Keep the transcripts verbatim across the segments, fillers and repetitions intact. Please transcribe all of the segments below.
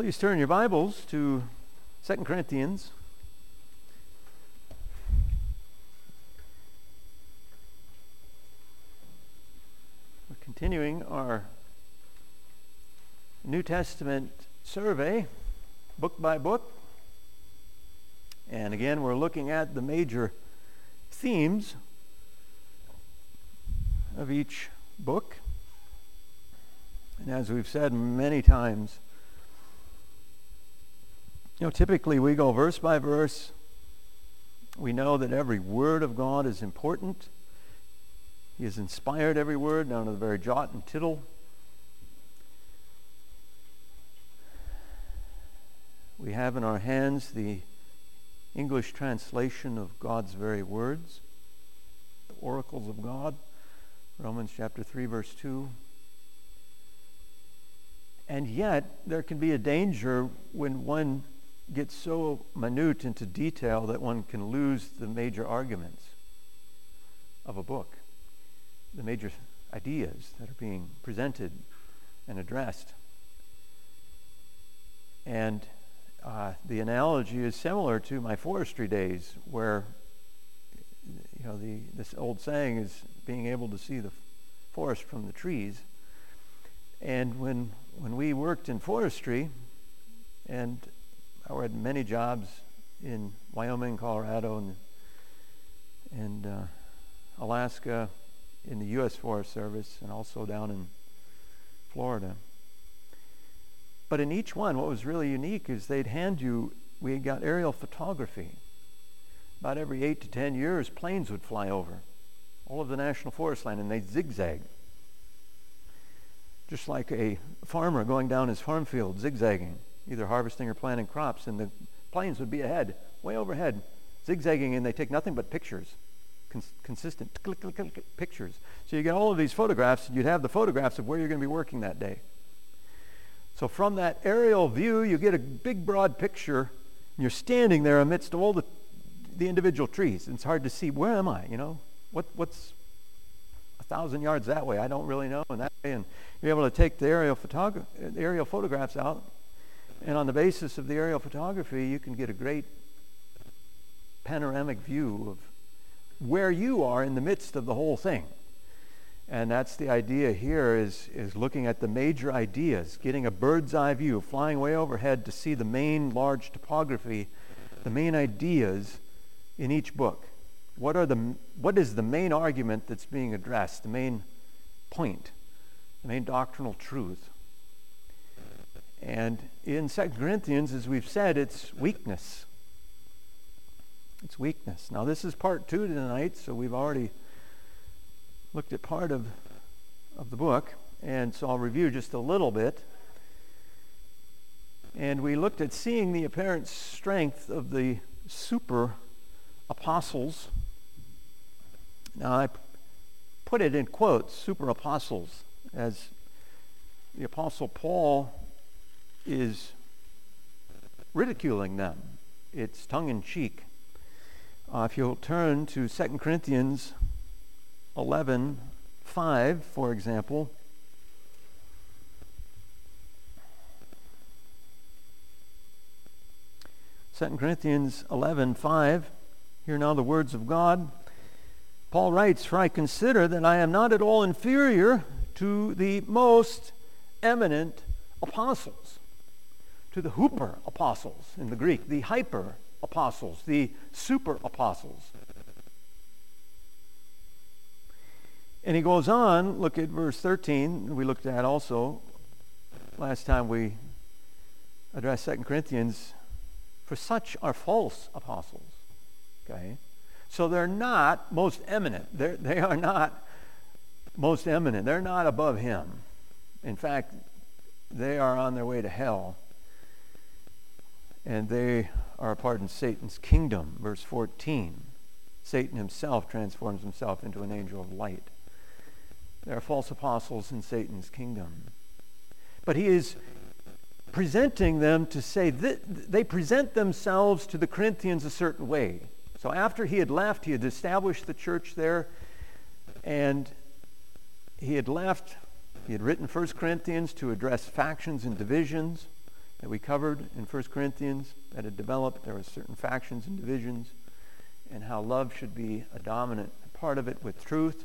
Please turn your Bibles to Second Corinthians. We're continuing our New Testament survey, book by book. And again, we're looking at the major themes of each book. And as we've said many times, you know, typically we go verse by verse. We know that every word of God is important. He has inspired every word down to the very jot and tittle. We have in our hands the English translation of God's very words, the oracles of God, Romans chapter three, verse two. And yet, there can be a danger when one gets so minute into detail that one can lose the major arguments of a book, the major ideas that are being presented and addressed. And uh, the analogy is similar to my forestry days, where, you know, the this old saying is being able to see the forest from the trees. And when when we worked in forestry, and I had many jobs in Wyoming, Colorado, and, and uh, Alaska in the U S Forest Service, and also down in Florida. But in each one, what was really unique is they'd hand you, we had got aerial photography. About every eight to ten years, planes would fly over all of the national forest land, and they'd zigzag. Just like a farmer going down his farm field, zigzagging, either harvesting or planting crops, and the planes would be ahead, way overhead, zigzagging, and they take nothing but pictures, cons- consistent click, click, click, click, pictures. So you get all of these photographs, and you'd have the photographs of where you're going to be working that day. So from that aerial view, you get a big, broad picture, and you're standing there amidst all the the individual trees. And it's hard to see, where am I? You know, what what's a thousand yards that way? I don't really know. And that way, and you're able to take the aerial photog- aerial photographs out. And on the basis of the aerial photography, you can get a great panoramic view of where you are in the midst of the whole thing. And that's the idea here, is, is looking at the major ideas, getting a bird's eye view, flying way overhead to see the main large topography, the main ideas in each book. What are the what is the main argument that's being addressed, the main point, the main doctrinal truth? And in Second Corinthians, as we've said, it's weakness. It's weakness. Now, this is part two tonight, so we've already looked at part of, of the book, and so I'll review just a little bit. And we looked at seeing the apparent strength of the super apostles. Now, I put it in quotes, super apostles, as the Apostle Paul is ridiculing them. It's tongue-in-cheek. Uh, if you'll turn to Second Corinthians eleven five, for example. Second Corinthians eleven five. Hear now the words of God. Paul writes, "For I consider that I am not at all inferior to the most eminent apostles." To the hooper apostles in the Greek, the hyper apostles, the super apostles. And he goes on, look at verse thirteen, we looked at also last time we addressed Second Corinthians. For such are false apostles. Okay? So they're not most eminent. They're, they are not most eminent. They're not above him. In fact, they are on their way to hell. And they are a part in Satan's kingdom. Verse fourteen. Satan himself transforms himself into an angel of light. There are false apostles in Satan's kingdom. But he is presenting them to say that they present themselves to the Corinthians a certain way. So after he had left, he had established the church there, and he had left, he had written First Corinthians to address factions and divisions. that we covered in First Corinthians that had developed. There were certain factions and divisions, and how love should be a dominant part of it with truth,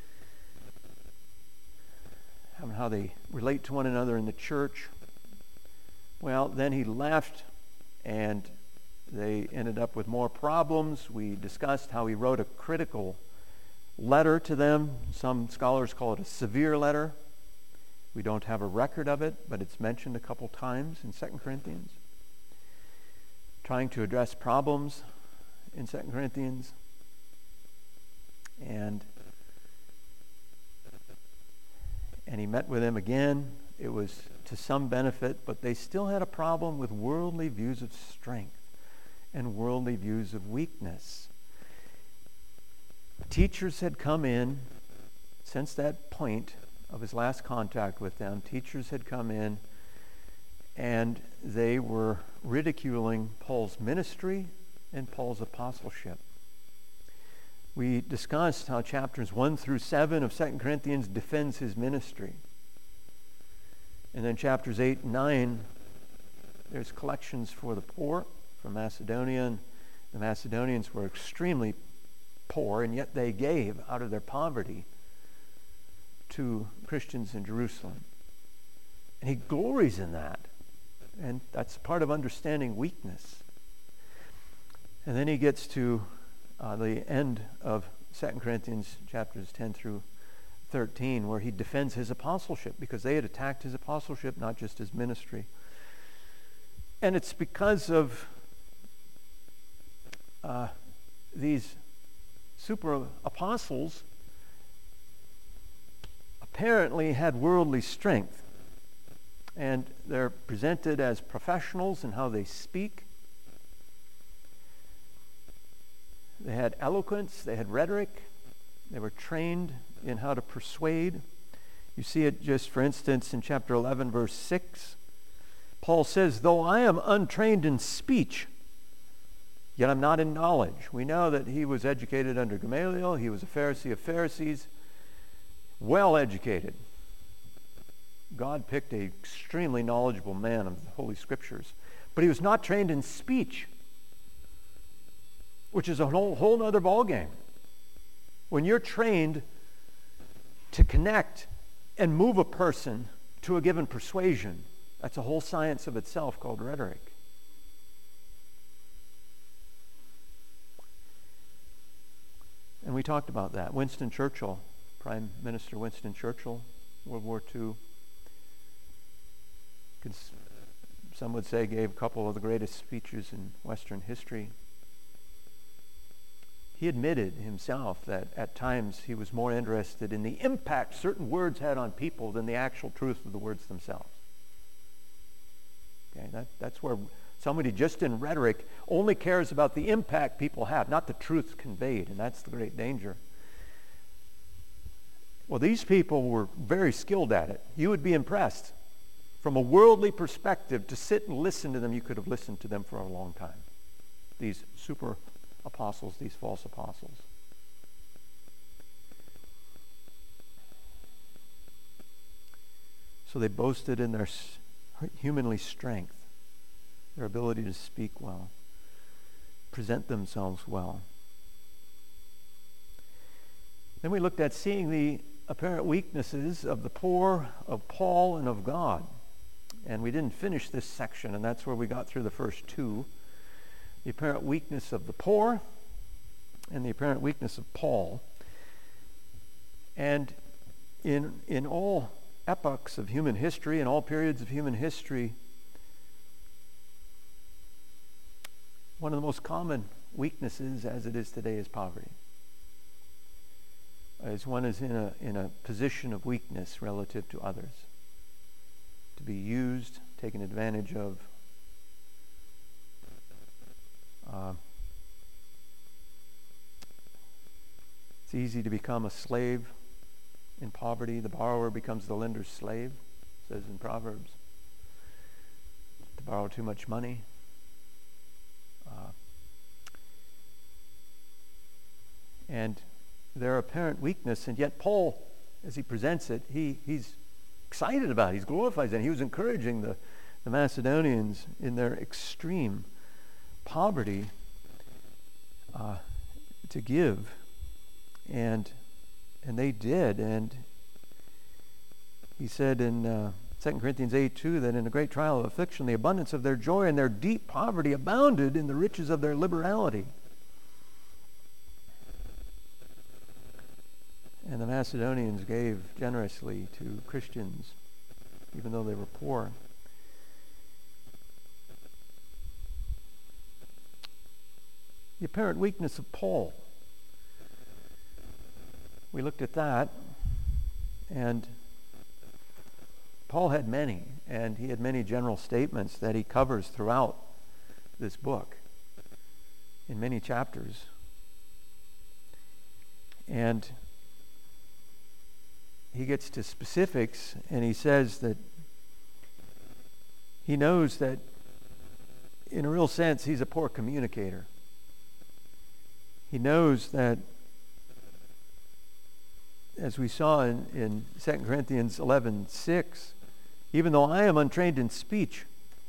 and how they relate to one another in the church. Well, then he left, and they ended up with more problems. We discussed how he wrote a critical letter to them. Some scholars call it a severe letter. We don't have a record of it, but it's mentioned a couple times in Second Corinthians. Trying to address problems in Second Corinthians. And, and he met with them again. It was to some benefit, but they still had a problem with worldly views of strength and worldly views of weakness. Teachers had come in since that point of his last contact with them. Teachers had come in, and they were ridiculing Paul's ministry and Paul's apostleship. We discussed how chapters one through seven of Second Corinthians defends his ministry. And then chapters eight and nine, there's collections for the poor from Macedonia. And the Macedonians were extremely poor, and yet they gave out of their poverty to Christians in Jerusalem. And he glories in that. And that's part of understanding weakness. And then he gets to uh, the end of Second Corinthians chapters ten through thirteen, where he defends his apostleship, because they had attacked his apostleship, not just his ministry. And it's because of uh, these super apostles apparently had worldly strength, and they're presented as professionals in how they speak. They had eloquence, they had rhetoric, they were trained in how to persuade. You see it just, for instance, in chapter eleven, verse six. Paul says, "Though I am untrained in speech, yet I'm not in knowledge." We know that he was educated under Gamaliel. He was a Pharisee of Pharisees, well educated. God picked an extremely knowledgeable man of the Holy Scriptures. But he was not trained in speech, which is a whole, whole other ballgame. When you're trained to connect and move a person to a given persuasion, that's a whole science of itself called rhetoric. And we talked about that. Winston Churchill, Prime Minister Winston Churchill, World War Two, some would say gave a couple of the greatest speeches in Western history. He admitted himself that at times he was more interested in the impact certain words had on people than the actual truth of the words themselves. Okay, that, that's where somebody just in rhetoric only cares about the impact people have, not the truth conveyed, and that's the great danger. Well, these people were very skilled at it. You would be impressed. From a worldly perspective, to sit and listen to them, you could have listened to them for a long time. These super apostles, these false apostles. So they boasted in their humanly strength, their ability to speak well, present themselves well. Then we looked at seeing the apparent weaknesses of the poor, of Paul, and of God. And we didn't finish this section, and that's where we got through the first two. The apparent weakness of the poor and the apparent weakness of Paul. And in, in all epochs of human history, in all periods of human history, one of the most common weaknesses as it is today is poverty. As one is in a, in a position of weakness relative to others, to be used, taken advantage of. Uh, it's easy to become a slave in poverty. The borrower becomes the lender's slave, it says in Proverbs. To borrow too much money. Uh, and their apparent weakness, and yet Paul, as he presents it, he, he's excited about it. He's glorifies it. He was encouraging the, the Macedonians, in their extreme poverty, uh, to give. And and they did. And he said in uh, Second Corinthians eight two that in a great trial of affliction, the abundance of their joy and their deep poverty abounded in the riches of their liberality. And the Macedonians gave generously to Christians, even though they were poor. The apparent weakness of Paul. We looked at that, and Paul had many, and he had many general statements that he covers throughout this book in many chapters. And he gets to specifics, and he says that he knows that in a real sense he's a poor communicator. He knows that, as we saw in, in Second Corinthians eleven six, even though I am untrained in speech,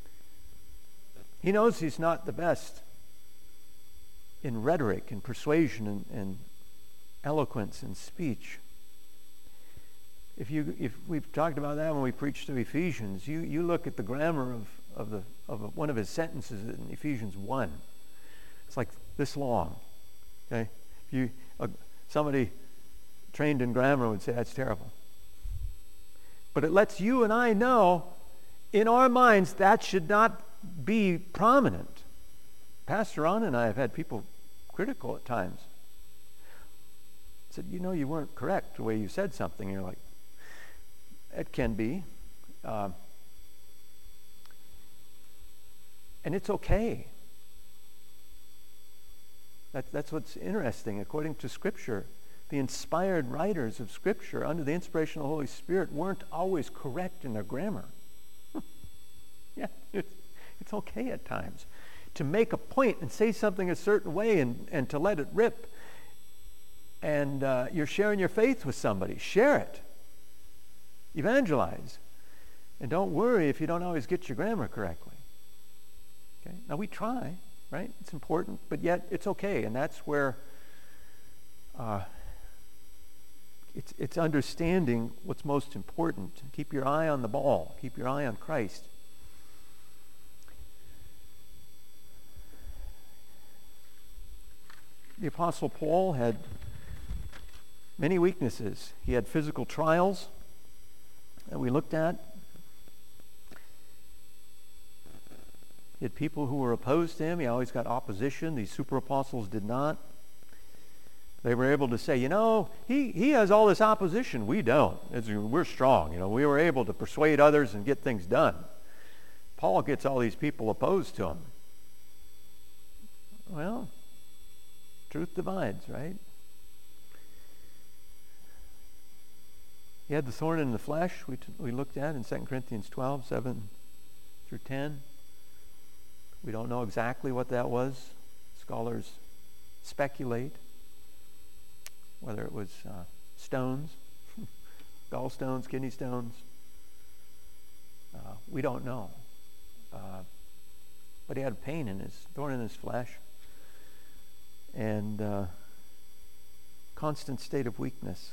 he knows he's not the best in rhetoric and persuasion and, and eloquence and speech. If you if we've talked about that when we preached to Ephesians, you, you look at the grammar of, of the of one of his sentences in Ephesians one. It's like this long. Okay? If you uh, somebody trained in grammar would say that's terrible. But it lets you and I know in our minds that should not be prominent. Pastor Ron and I have had people critical at times. Said, you know, you weren't correct the way you said something. You're like, it can be. Uh, and it's okay. That, that's what's interesting. According to Scripture, the inspired writers of Scripture under the inspiration of the Holy Spirit weren't always correct in their grammar. yeah, it's, it's okay at times to make a point and say something a certain way and, and to let it rip. And uh, you're sharing your faith with somebody. Share it. Evangelize. And don't worry if you don't always get your grammar correctly. Okay? Now we try, right? It's important, but yet it's okay. And that's where uh, it's, it's understanding what's most important. Keep your eye on the ball. Keep your eye on Christ. The Apostle Paul had many weaknesses. He had physical trials that we looked at. He had people who were opposed to him. He always got opposition. These super apostles did not. They were able to say, you know, he, he has all this opposition. We don't. It's, we're strong. You know, we were able to persuade others and get things done. Paul gets all these people opposed to him. Well, truth divides, right? He had the thorn in the flesh we, t- we looked at in Second Corinthians twelve, seven through ten. We don't know exactly what that was. Scholars speculate whether it was uh, stones, gallstones, kidney stones. Uh, we don't know. Uh, but he had pain in his, thorn in his flesh. And uh, constant state of weakness.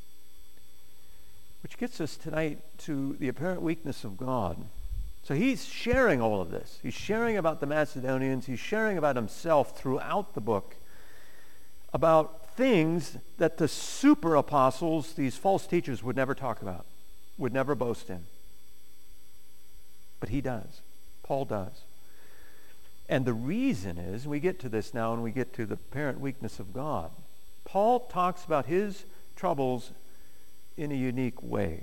Which gets us tonight to the apparent weakness of God. So he's sharing all of this. He's sharing about the Macedonians. He's sharing about himself throughout the book. About things that the super apostles, these false teachers, would never talk about. Would never boast in. But he does. Paul does. And the reason is, we get to this now and we get to the apparent weakness of God. Paul talks about his troubles in a unique way.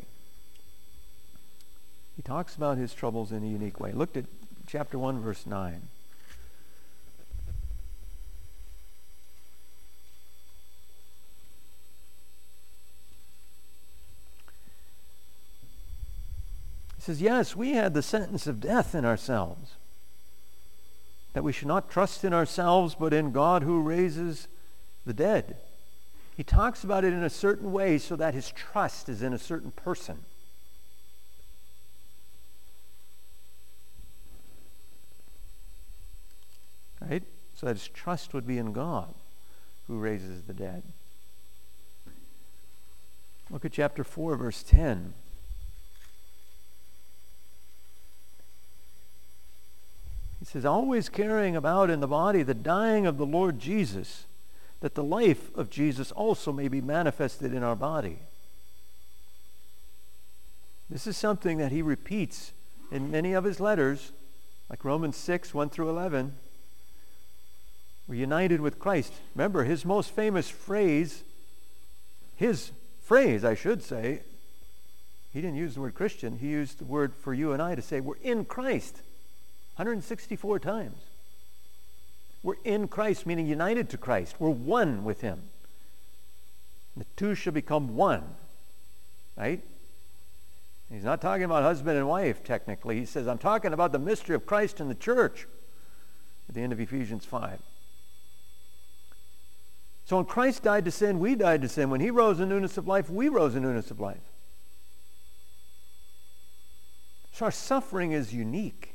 He talks about his troubles in a unique way. Look at chapter one, verse nine. He says, yes, we had the sentence of death in ourselves, that we should not trust in ourselves, but in God who raises the dead. He talks about it in a certain way so that his trust is in a certain person. right? So that his trust would be in God, who raises the dead. Look at chapter four, verse ten. He says, always carrying about in the body the dying of the Lord Jesus, that the life of Jesus also may be manifested in our body. This is something that he repeats in many of his letters, like Romans six, one through eleven. We're united with Christ. Remember, his most famous phrase, his phrase, I should say, he didn't use the word Christian. He used the word for you and I to say we're in Christ one hundred sixty-four times. We're in Christ, meaning united to Christ. We're one with him. The two shall become one, right? He's not talking about husband and wife, technically. He says, I'm talking about the mystery of Christ and the church at the end of Ephesians five. So when Christ died to sin, we died to sin. When he rose in newness of life, we rose in newness of life. So our suffering is unique.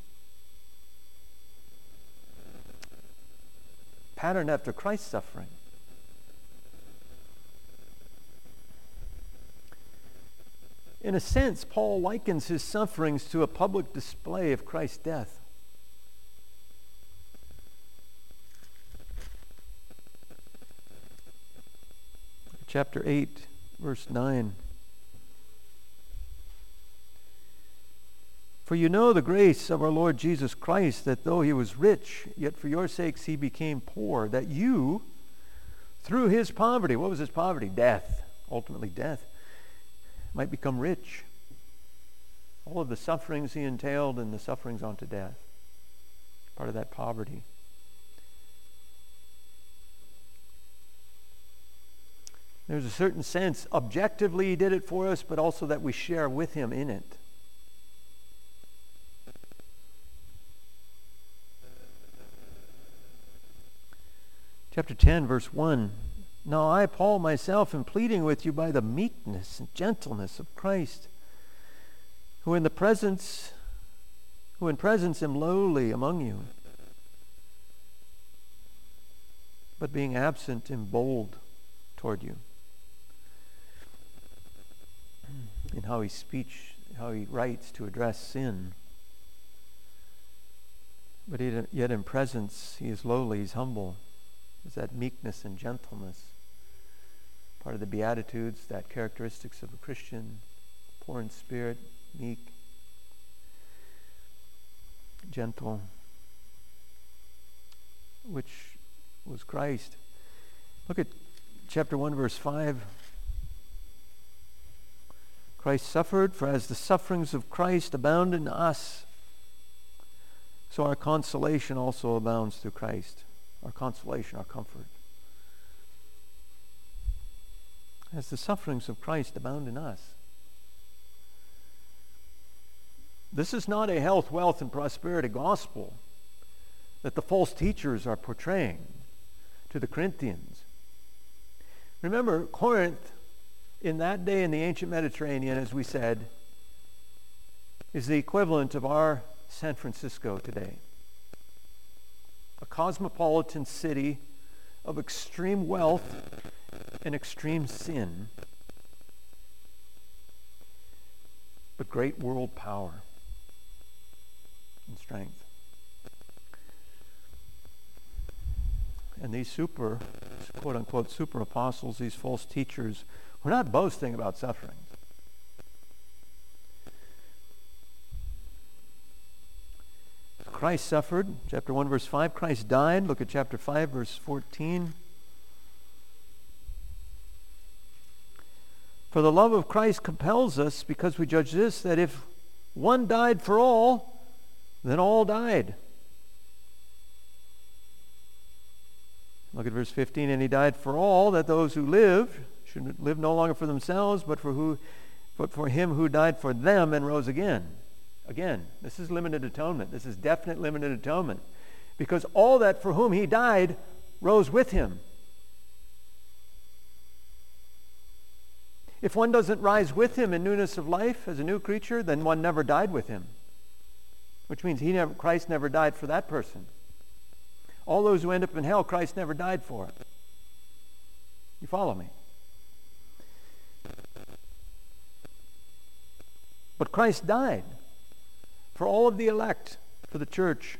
Patterned after Christ's suffering. In a sense, Paul likens his sufferings to a public display of Christ's death. Chapter eight, verse nine. For you know the grace of our Lord Jesus Christ, that though he was rich, yet for your sakes he became poor, that you, through his poverty, what was his poverty? Death, ultimately death, might become rich. All of the sufferings he entailed and the sufferings unto death, part of that poverty. There's a certain sense, objectively he did it for us, but also that we share with him in it. Chapter ten, verse one. Now I, Paul, myself, am pleading with you by the meekness and gentleness of Christ, who in the presence, who in presence am lowly among you, but being absent am bold toward you. In how he speech, how he writes to address sin. But yet in presence he is lowly, he's humble. Is that meekness and gentleness. Part of the Beatitudes, that characteristics of a Christian, poor in spirit, meek, gentle, which was Christ. Look at chapter one, verse five. Christ suffered, for as the sufferings of Christ abound in us, so our consolation also abounds through Christ. Our consolation, our comfort. As the sufferings of Christ abound in us. This is not a health, wealth, and prosperity gospel that the false teachers are portraying to the Corinthians. Remember, Corinth, in that day in the ancient Mediterranean, as we said, is the equivalent of our San Francisco today. A cosmopolitan city of extreme wealth and extreme sin, but great world power and strength. And these super, quote-unquote, super apostles, these false teachers, were not boasting about sufferings. Christ suffered, chapter one, verse five. Christ died. Look at chapter five, verse fourteen. For the love of Christ compels us, because we judge this, that if one died for all, then all died. Look at verse fifteen. And he died for all, that those who live should live no longer for themselves, but for who, but for him who died for them and rose again. Again, this is limited atonement. This is definite limited atonement. Because all that for whom he died rose with him. If one doesn't rise with him in newness of life as a new creature, then one never died with him. Which means he never, Christ never died for that person. All those who end up in hell, Christ never died for. You follow me? But Christ died for all of the elect, for the church.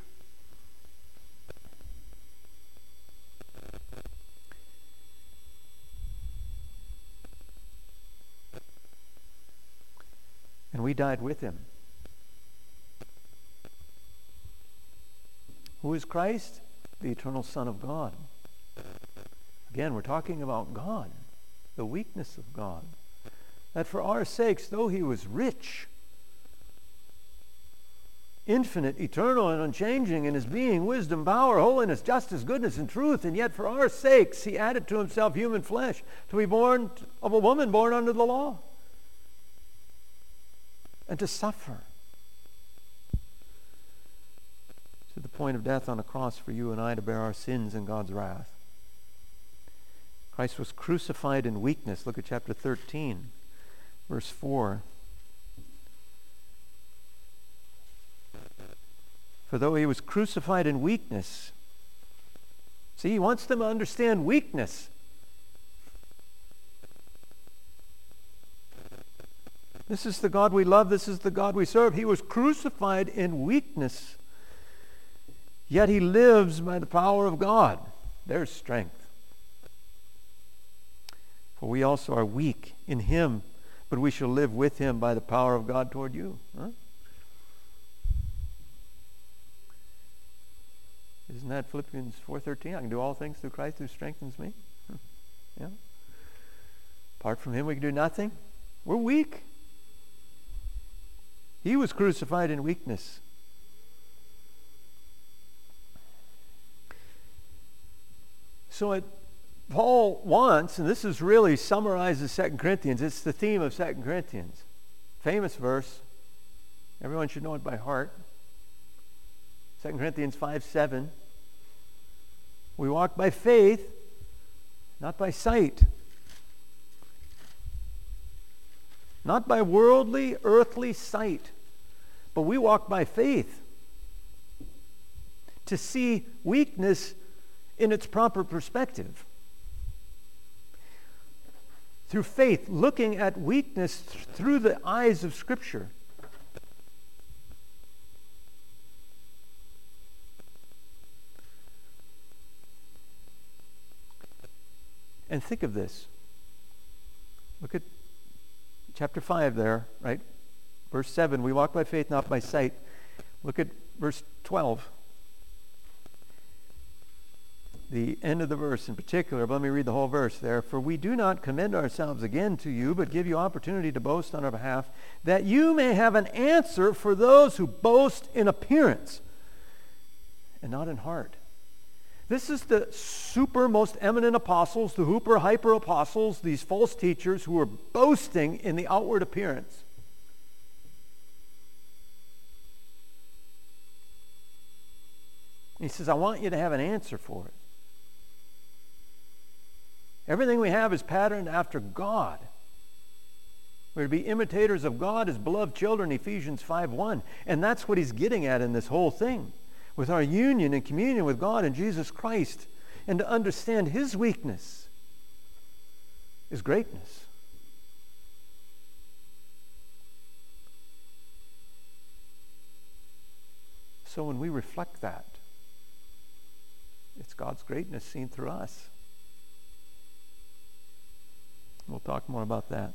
And we died with him. Who is Christ? The eternal Son of God. Again, we're talking about God, the weakness of God. That for our sakes, though he was rich, infinite, eternal, and unchanging in his being, wisdom, power, holiness, justice, goodness, and truth, and yet for our sakes he added to himself human flesh to be born of a woman born under the law and to suffer to the point of death on a cross for you and I to bear our sins and God's wrath. Christ was crucified in weakness. Look at chapter thirteen, verse four. For though he was crucified in weakness, see, he wants them to understand weakness. This is the God we love. This is the God we serve. He was crucified in weakness, yet he lives by the power of God. There's strength. For we also are weak in him, but we shall live with him by the power of God toward you. Huh? Isn't that Philippians four thirteen? I can do all things through Christ who strengthens me. Yeah. Apart from him we can do nothing. We're weak. He was crucified in weakness. So it, Paul wants, and this is really summarizes Second Corinthians. It's the theme of Second Corinthians. Famous verse. Everyone should know it by heart. Second Corinthians five seven. We walk by faith, not by sight. Not by worldly, earthly sight, but we walk by faith to see weakness in its proper perspective. Through faith, looking at weakness th- through the eyes of Scripture. And think of this. Look at chapter five there, right? Verse seven, we walk by faith, not by sight. Look at verse twelve. The end of the verse in particular, but let me read the whole verse there. For we do not commend ourselves again to you, but give you opportunity to boast on our behalf, that you may have an answer for those who boast in appearance and not in heart. This is the super most eminent apostles, the hooper hyper apostles, these false teachers who are boasting in the outward appearance. He says, I want you to have an answer for it. Everything we have is patterned after God. We're to be imitators of God as beloved children, Ephesians five one. And that's what he's getting at in this whole thing. With our union and communion with God and Jesus Christ, and to understand his weakness is greatness. So when we reflect that, it's God's greatness seen through us. We'll talk more about that.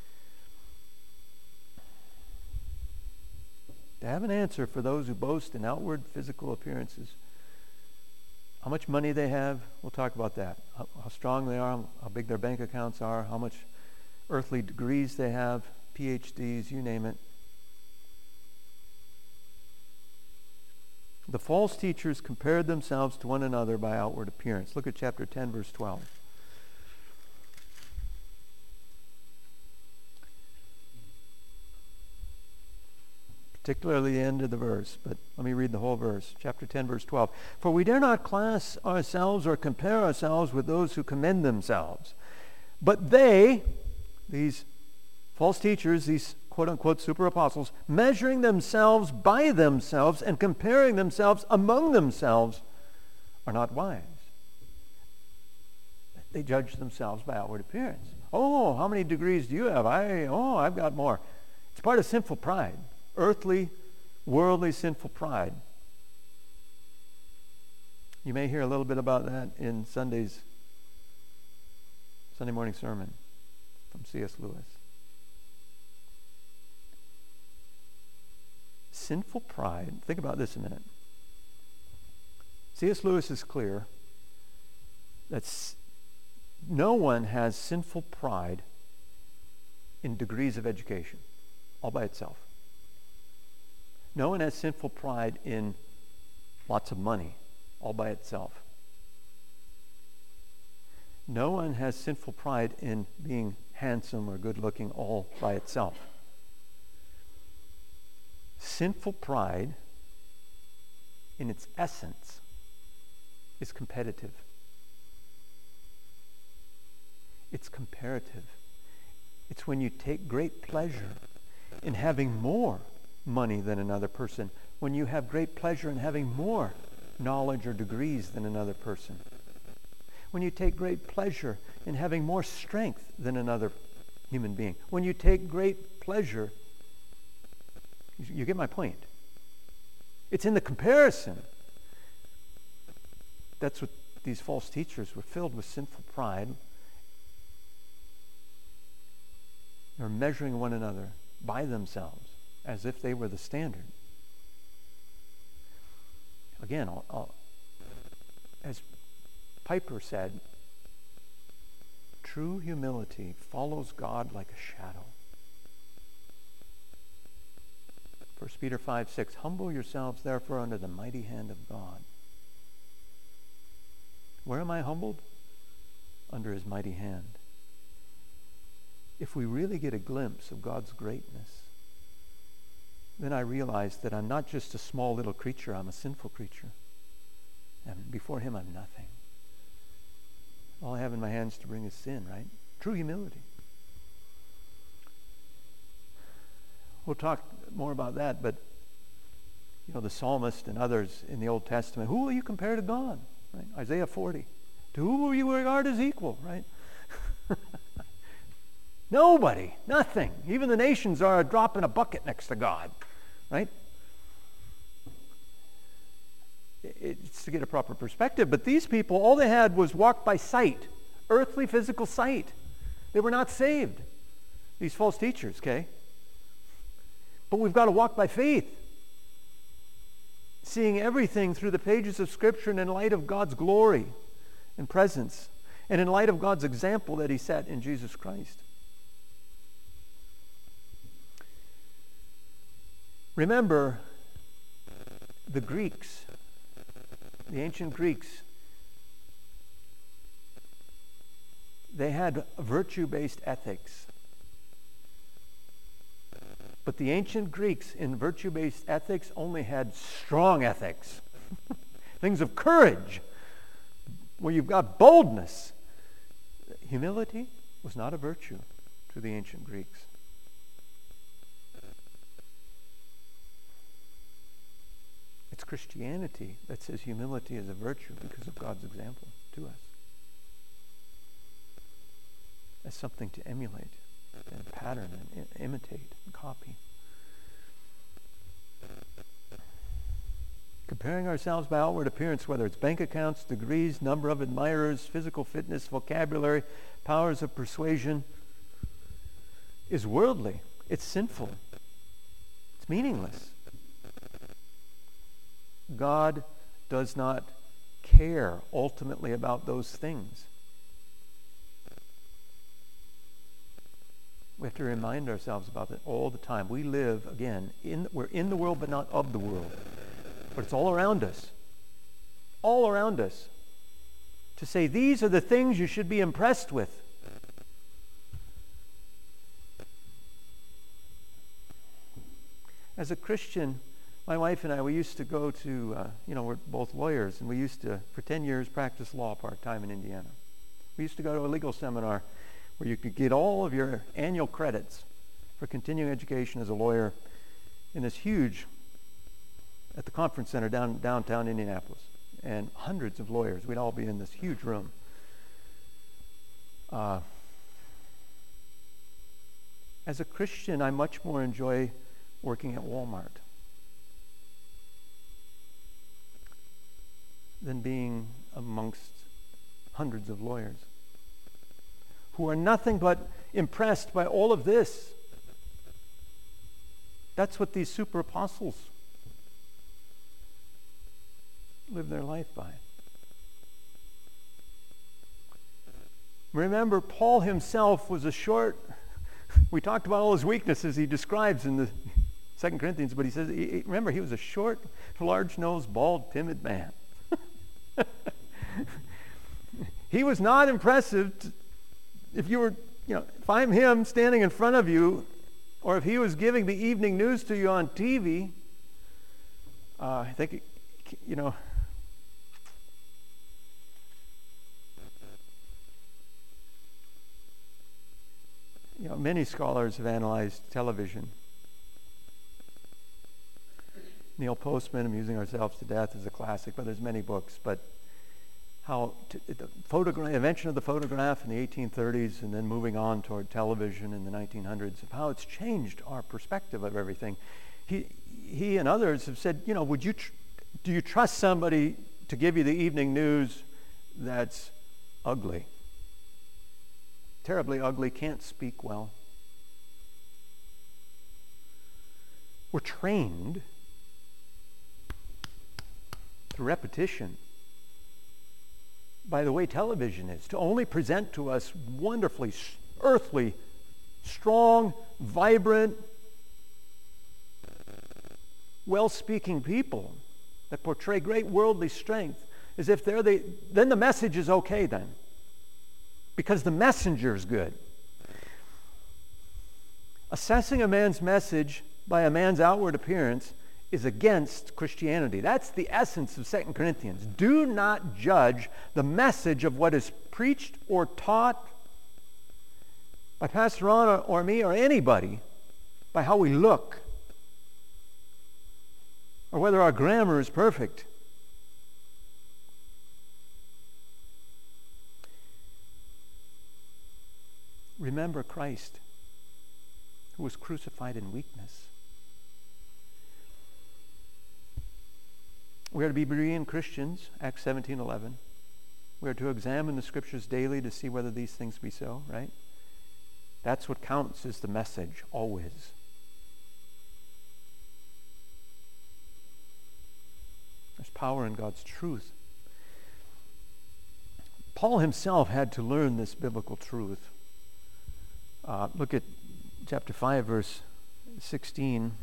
To have an answer for those who boast in outward physical appearances. How much money they have, we'll talk about that. How, how strong they are, how big their bank accounts are, how much earthly degrees they have, P H Ds, you name it. The false teachers compared themselves to one another by outward appearance. Look at chapter ten, verse twelve. Particularly the end of the verse, but let me read the whole verse. Chapter ten, verse twelve. For we dare not class ourselves or compare ourselves with those who commend themselves. But they, these false teachers, these quote-unquote super apostles, measuring themselves by themselves and comparing themselves among themselves, are not wise. They judge themselves by outward appearance. Oh, how many degrees do you have? I, oh, I've got more. It's part of sinful pride. Earthly, worldly, sinful pride. You may hear a little bit about that in Sunday's Sunday morning sermon from C S Lewis. Sinful pride, think about this a minute. C S Lewis is clear that s- no one has sinful pride in degrees of education, all by itself. No one has sinful pride in lots of money, all by itself. No one has sinful pride in being handsome or good-looking, all by itself. Sinful pride, in its essence, is competitive. It's comparative. It's when you take great pleasure in having more money than another person, when you have great pleasure in having more knowledge or degrees than another person, when you take great pleasure in having more strength than another human being, when you take great pleasure, you, you get my point. It's in the comparison. That's what these false teachers were filled with, sinful pride. They're measuring one another by themselves as if they were the standard. Again, I'll, I'll, as Piper said, true humility follows God like a shadow. First Peter five six, humble yourselves therefore under the mighty hand of God. Where am I humbled? Under his mighty hand. If we really get a glimpse of God's greatness, then I realize that I'm not just a small little creature, I'm a sinful creature. And before him, I'm nothing. All I have in my hands to bring is sin, right? True humility. We'll talk more about that, but you know, the psalmist and others in the Old Testament, who will you compare to God? Right? Isaiah forty. To who will you regard as equal, right? Nobody, nothing. Even the nations are a drop in a bucket next to God, right? It's to get a proper perspective. But these people, all they had was walk by sight, earthly, physical sight. They were not saved, these false teachers, okay? But we've got to walk by faith, seeing everything through the pages of Scripture and in light of God's glory and presence, and in light of God's example that he set in Jesus Christ. Remember, the Greeks, the ancient Greeks, they had virtue-based ethics. But the ancient Greeks in virtue-based ethics only had strong ethics. Things of courage, where you've got boldness. Humility was not a virtue to the ancient Greeks. It's Christianity that says humility is a virtue because of God's example to us. As something to emulate and pattern and imitate and copy. Comparing ourselves by outward appearance, whether it's bank accounts, degrees, number of admirers, physical fitness, vocabulary, powers of persuasion, is worldly. It's sinful. It's meaningless. God does not care ultimately about those things. We have to remind ourselves about that all the time. We live, again, in, we're in the world but not of the world. But it's all around us. All around us. To say these are the things you should be impressed with. As a Christian, my wife and I, we used to go to, uh, you know, we're both lawyers, and we used to, for ten years, practice law part-time in Indiana. We used to go to a legal seminar where you could get all of your annual credits for continuing education as a lawyer in this huge, at the conference center down downtown Indianapolis. and hundreds of lawyers. We'd all be in this huge room. Uh, as a Christian, I much more enjoy working at Walmart than being amongst hundreds of lawyers who are nothing but impressed by all of this. That's what these super apostles live their life by. Remember, Paul himself was a short, we talked about all his weaknesses he describes in the Second Corinthians, but he says, he, remember, he was a short, large-nosed, bald, timid man. He was not impressive to, if you were, you know, if I'm him standing in front of you, or if he was giving the evening news to you on T V, uh, I think, it, you know, you know, many scholars have analyzed television. Neil Postman, Amusing Ourselves to Death, is a classic, but there's many books. But how to, the photograph, invention of the photograph in the eighteen thirties, and then moving on toward television in the nineteen hundreds, of how it's changed our perspective of everything. He, he and others have said, you know, would you, tr- do you trust somebody to give you the evening news that's ugly? Terribly ugly, can't speak well. We're trained through repetition by the way television is, to only present to us wonderfully earthly, strong, vibrant, well-speaking people that portray great worldly strength, as if they're the, then the message is okay then, because the messenger is good. Assessing a man's message by a man's outward appearance is against Christianity. That's the essence of Second Corinthians. Do not judge the message of what is preached or taught by Pastor Ron or, or me or anybody by how we look or whether our grammar is perfect. Remember Christ, who was crucified in weakness. We are to be Berean Christians, Acts seventeen eleven. We are to examine the Scriptures daily to see whether these things be so, right? That's what counts, is the message, always. There's power in God's truth. Paul himself had to learn this biblical truth. Uh, look at chapter five, verse sixteen.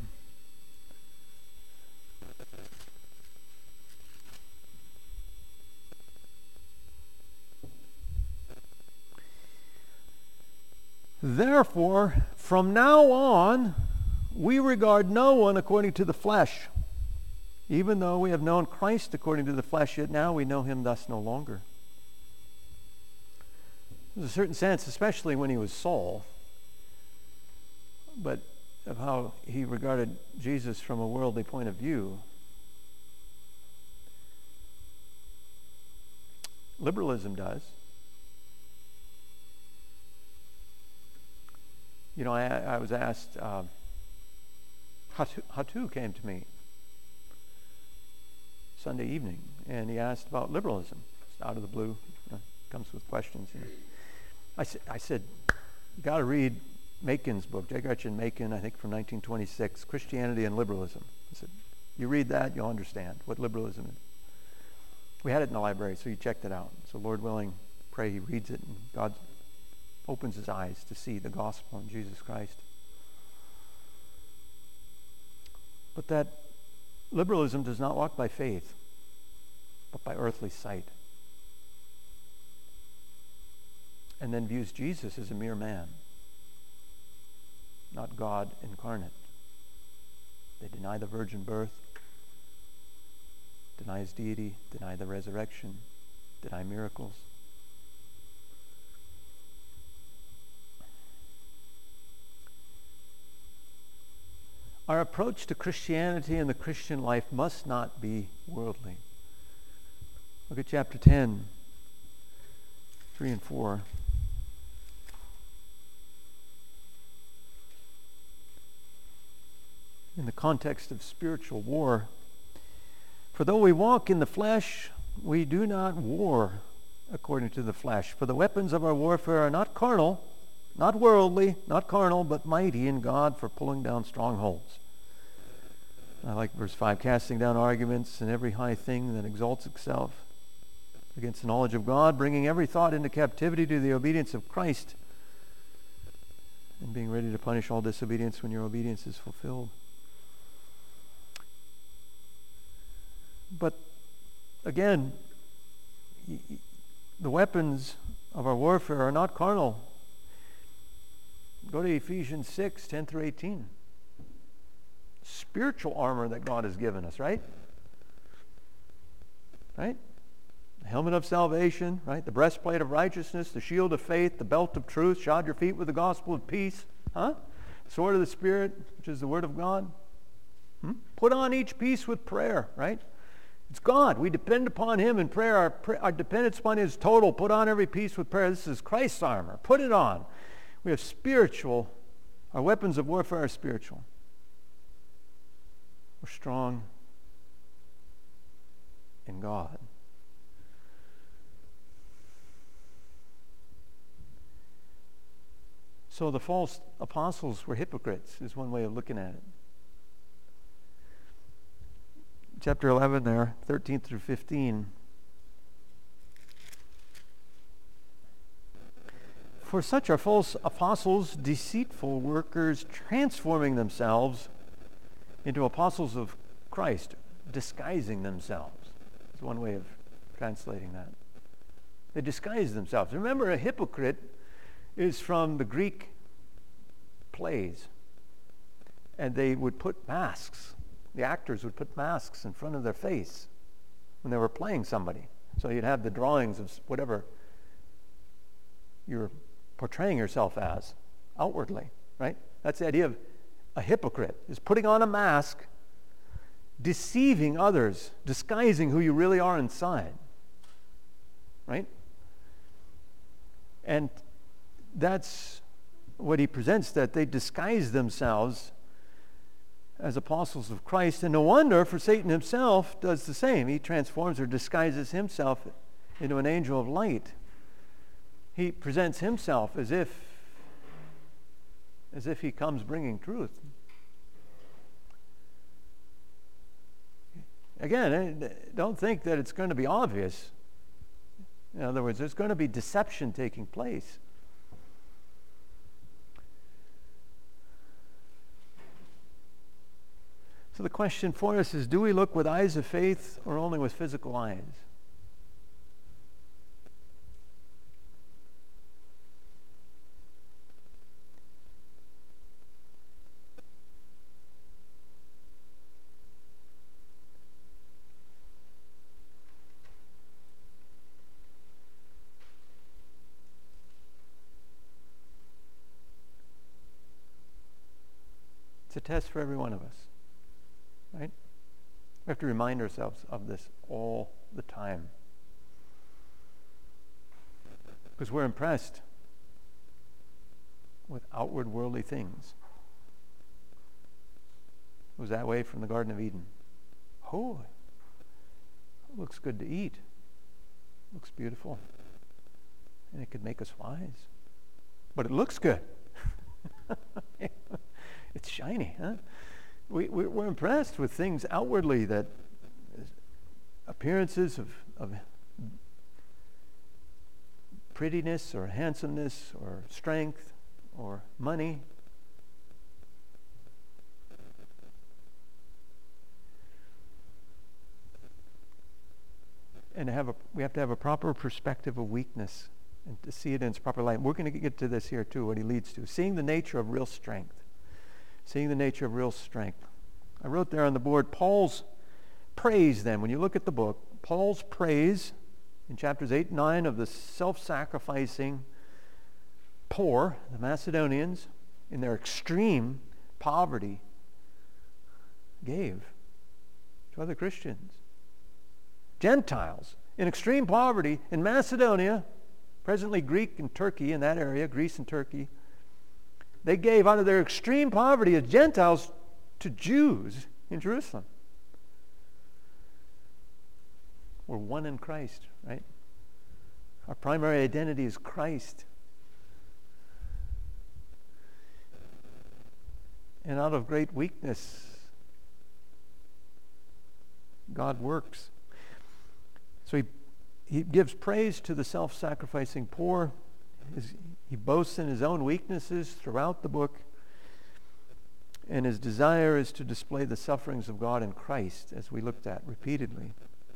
Therefore, from now on, we regard no one according to the flesh. Even though we have known Christ according to the flesh, yet now we know him thus no longer. There's a certain sense, especially when he was Saul, but of how he regarded Jesus from a worldly point of view. Liberalism does. You know, I, I was asked, uh, Hatu, Hatu came to me Sunday evening, and he asked about liberalism. Just out of the blue, you know, comes with questions. And I, sa- I said, you got to read Macon's book, J. Gretchen Macon, I think from nineteen twenty-six, Christianity and Liberalism. I said, you read that, you'll understand what liberalism is. We had it in the library, so you checked it out. So Lord willing, pray he reads it and God opens his eyes to see the gospel in Jesus Christ. But that liberalism does not walk by faith, but by earthly sight. And then views Jesus as a mere man, not God incarnate. They deny the virgin birth, deny his deity, deny the resurrection, deny miracles. Our approach to Christianity and the Christian life must not be worldly. Look at chapter ten, three and four. In the context of spiritual war, for though we walk in the flesh, we do not war according to the flesh. For the weapons of our warfare are not carnal, not worldly, not carnal, but mighty in God for pulling down strongholds. I like verse five, casting down arguments and every high thing that exalts itself against the knowledge of God, bringing every thought into captivity to the obedience of Christ, and being ready to punish all disobedience when your obedience is fulfilled. But again, the weapons of our warfare are not carnal. Go to Ephesians six, ten through eighteen. Spiritual armor that God has given us, right? Right? The helmet of salvation, right? The breastplate of righteousness, the shield of faith, the belt of truth, shod your feet with the gospel of peace. Huh? Sword of the Spirit, which is the word of God. Hmm? Put on each piece with prayer, right? It's God. We depend upon Him in prayer. Our, our dependence upon Him is total. Put on every piece with prayer. This is Christ's armor. Put it on. We have spiritual, our weapons of warfare are spiritual. We're strong in God. So the false apostles were hypocrites, is one way of looking at it. Chapter eleven there, thirteen through fifteen. For such are false apostles, deceitful workers, transforming themselves into apostles of Christ, disguising themselves. That's one way of translating that. They disguise themselves. Remember, a hypocrite is from the Greek plays. And they would put masks. The actors would put masks in front of their face when they were playing somebody. So you'd have the drawings of whatever you're portraying yourself as outwardly, right? That's the idea of a hypocrite, is putting on a mask, deceiving others, disguising who you really are inside, right? And that's what he presents, that they disguise themselves as apostles of Christ. And no wonder, for Satan himself does the same. He transforms or disguises himself into an angel of light. He presents himself as if as if he comes bringing truth. Again, don't think that it's going to be obvious. In other words, there's going to be deception taking place. So the question for us is, do we look with eyes of faith or only with physical eyes? It's a test for every one of us. Right? We have to remind ourselves of this all the time. Because we're impressed with outward worldly things. It was that way from the Garden of Eden. Oh, it looks good to eat. It looks beautiful. And it could make us wise. But it looks good. It's shiny, huh? We, we, we're impressed with things outwardly, that appearances of, of prettiness or handsomeness or strength or money. And to have a, we have to have a proper perspective of weakness and to see it in its proper light. We're going to get to this here too, what he leads to. Seeing the nature of real strength. Seeing the nature of real strength. I wrote there on the board, Paul's praise then. When you look at the book, Paul's praise in chapters eight and nine of the self-sacrificing poor, the Macedonians, in their extreme poverty, gave to other Christians. Gentiles in extreme poverty in Macedonia, presently Greek and Turkey, in that area, Greece and Turkey. They gave out of their extreme poverty as Gentiles to Jews in Jerusalem. We're one in Christ, right? Our primary identity is Christ. And out of great weakness, God works. So he, he gives praise to the self-sacrificing poor. His, he boasts in his own weaknesses throughout the book. And his desire is to display the sufferings of God in Christ, as we looked at repeatedly.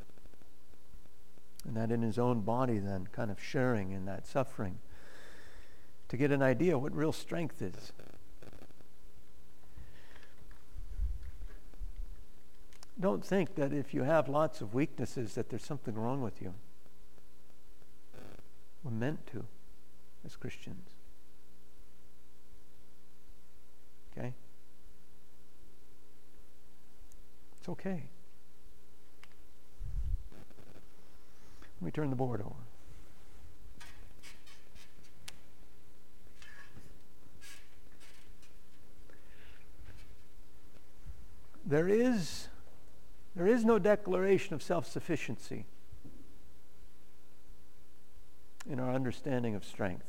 And that in his own body then, kind of sharing in that suffering, to get an idea what real strength is. Don't think that if you have lots of weaknesses that there's something wrong with you. We're meant to, as Christians. Okay? It's okay. Let me turn the board over. There is, there is no declaration of self-sufficiency in our understanding of strength.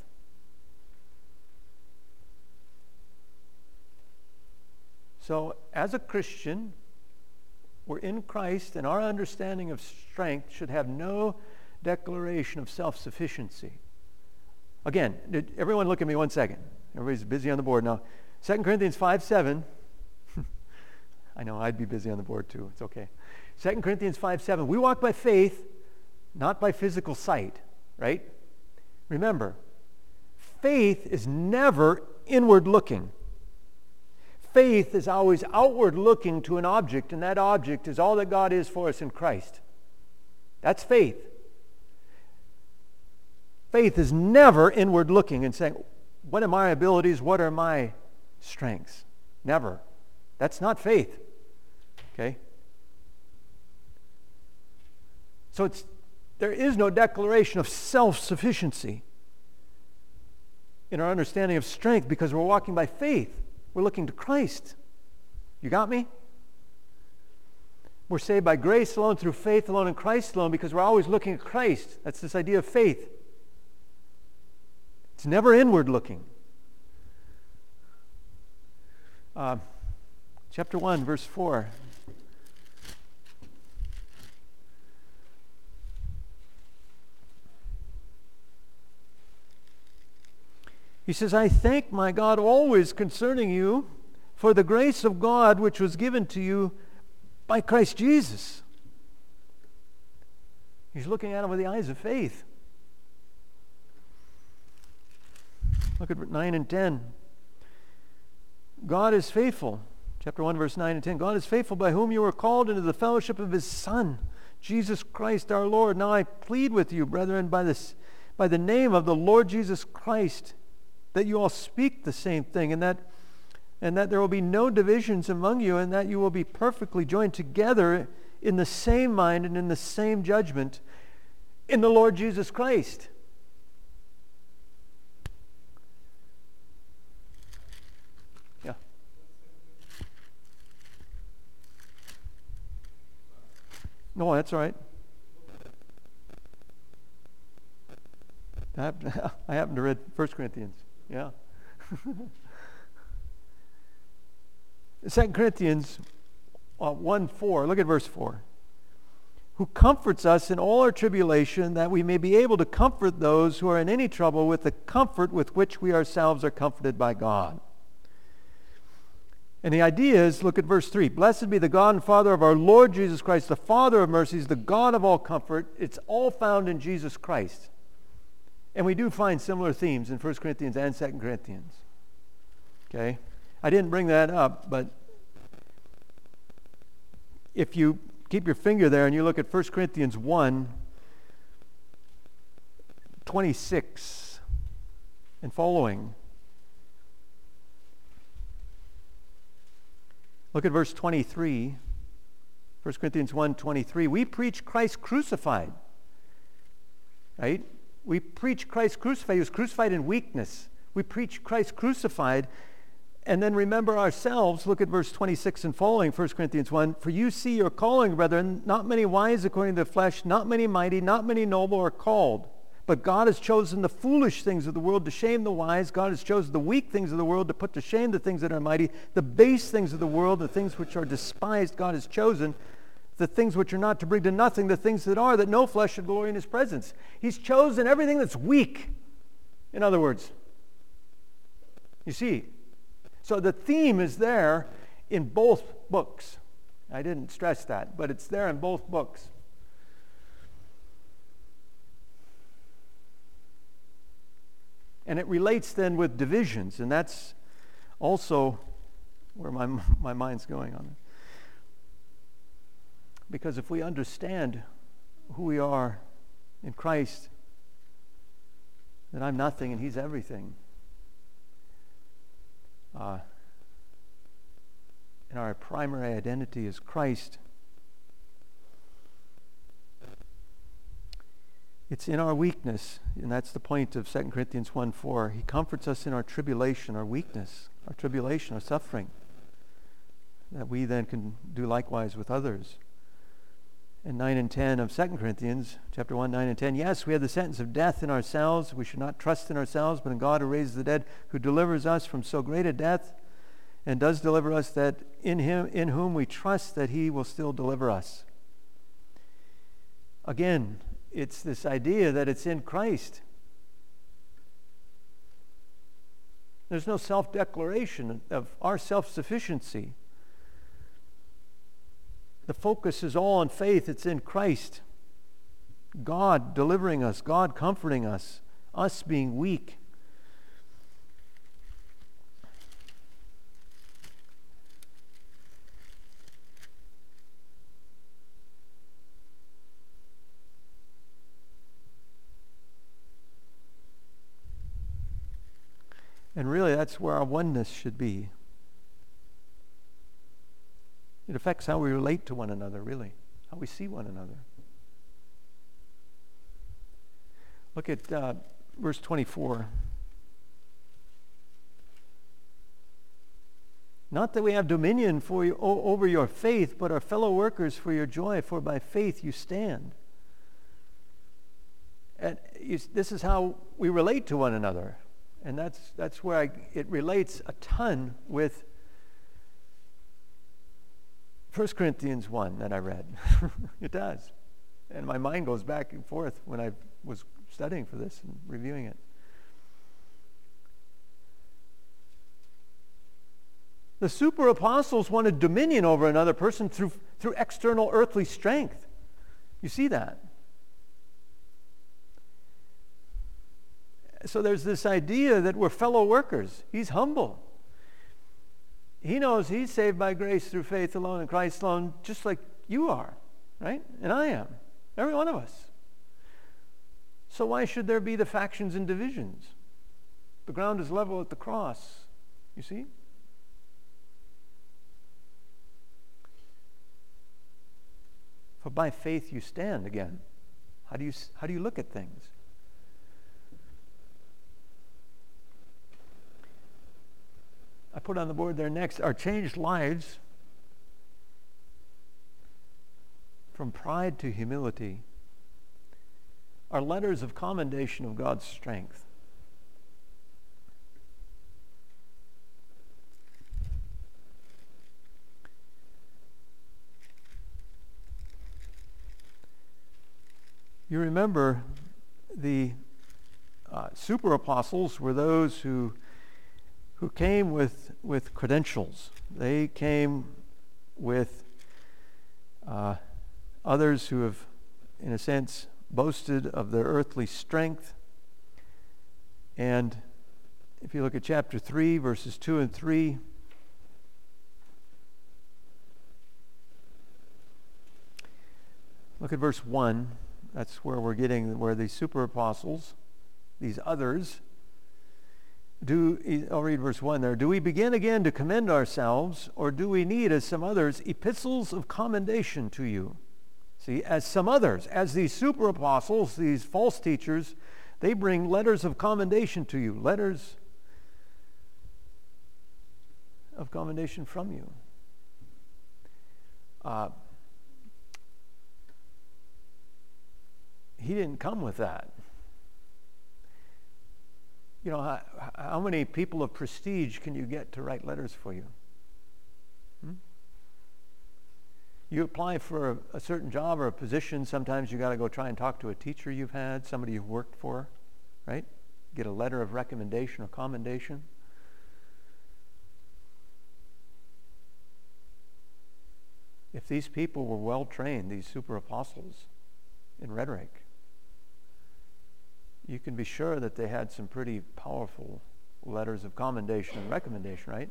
So, as a Christian, we're in Christ, and our understanding of strength should have no declaration of self-sufficiency. Again, did everyone look at me one second? Everybody's busy on the board now. Second Corinthians five seven. I know, I'd be busy on the board too. It's okay. Second Corinthians five seven. We walk by faith, not by physical sight, right? Remember, faith is never inward looking. Faith is always outward looking to an object, and that object is all that God is for us in Christ. That's faith. Faith is never inward looking and saying, what are my abilities? What are my strengths? Never. That's not faith. Okay? So it's there is no declaration of self-sufficiency in our understanding of strength because we're walking by faith. We're looking to Christ. You got me? We're saved by grace alone, through faith alone, in Christ alone, because we're always looking at Christ. That's this idea of faith. It's never inward looking. Uh, chapter one, verse four. He says, I thank my God always concerning you for the grace of God which was given to you by Christ Jesus. He's looking at him with the eyes of faith. Look at nine and ten. God is faithful. Chapter one, verse nine and ten. God is faithful, by whom you were called into the fellowship of his Son, Jesus Christ our Lord. Now I plead with you, brethren, by this, by the name of the Lord Jesus Christ, that you all speak the same thing, and that and that there will be no divisions among you, and that you will be perfectly joined together in the same mind and in the same judgment in the Lord Jesus Christ. Yeah. No, that's all right. I happen to read First Corinthians. Yeah. Second Corinthians uh, one four. Look at verse four. Who comforts us in all our tribulation, that we may be able to comfort those who are in any trouble with the comfort with which we ourselves are comforted by God. And the idea is, look at verse three. Blessed be the God and Father of our Lord Jesus Christ, the Father of mercies, the God of all comfort. It's all found in Jesus Christ. And we do find similar themes in First Corinthians and Second Corinthians. Okay? I didn't bring that up, but if you keep your finger there and you look at First Corinthians one, twenty-six and following. Look at verse twenty-three. First Corinthians one, twenty-three. We preach Christ crucified, right? We preach Christ crucified. He was crucified in weakness. We preach Christ crucified, and then remember ourselves. Look at verse twenty-six and following, First Corinthians one. For you see your calling, brethren, not many wise according to the flesh, not many mighty, not many noble are called. But God has chosen the foolish things of the world to shame the wise. God has chosen the weak things of the world to put to shame the things that are mighty. The base things of the world, the things which are despised, God has chosen. The things which are not, to bring to nothing the things that are, that no flesh should glory in his presence. He's chosen everything that's weak. In other words, you see, so the theme is there in both books. I didn't stress that, but it's there in both books. And it relates then with divisions, and that's also where my my mind's going on it. Because if we understand who we are in Christ, that I'm nothing and he's everything, uh, and our primary identity is Christ, it's in our weakness, and that's the point of Second Corinthians one four. He comforts us in our tribulation, our weakness, our tribulation, our suffering, that we then can do likewise with others. And nine and ten of Second Corinthians, chapter one, nine and ten. Yes, we have the sentence of death in ourselves. We should not trust in ourselves, but in God who raises the dead, who delivers us from so great a death, and does deliver us, that in him, in whom we trust that he will still deliver us. Again, it's this idea that it's in Christ. There's no self-declaration of our self-sufficiency. The focus is all on faith. It's in Christ. God delivering us, God comforting us, us being weak. And really, that's where our oneness should be. It affects how we relate to one another, really, how we see one another. Look at uh, verse twenty-four. Not that we have dominion for you, o- over your faith, but are fellow workers for your joy, for by faith you stand. And you, this is how we relate to one another. And that's that's where I, it relates a ton with First Corinthians one that I read. It does. And my mind goes back and forth when I was studying for this and reviewing it. The super apostles wanted dominion over another person through, through external earthly strength. You see that? So there's this idea that we're fellow workers. He's humble. He knows he's saved by grace through faith alone in Christ alone, just like you are, right? And I am. Every one of us. So why should there be the factions and divisions? The ground is level at the cross. You see? For by faith you stand again. How do you, how do you look at things? I put on the board there next, our changed lives from pride to humility are letters of commendation of God's strength. You remember the uh, super apostles were those who who came with, with credentials. They came with uh, others who have, in a sense, boasted of their earthly strength. And if you look at chapter three, verses two and three, look at verse one. That's where we're getting, where these super apostles, these others, Do, I'll read verse one there. Do we begin again to commend ourselves, or do we need, as some others, epistles of commendation to you, See, as some others, as these super apostles, these false teachers, they bring letters of commendation to you, letters of commendation from you. Uh, he didn't come with that. You know, how, how many people of prestige can you get to write letters for you? Hmm? You apply for a, a certain job or a position, sometimes you got to go try and talk to a teacher you've had, somebody you've worked for, right? Get a letter of recommendation or commendation. If these people were well trained, these super apostles in rhetoric, you can be sure that they had some pretty powerful letters of commendation and recommendation, right?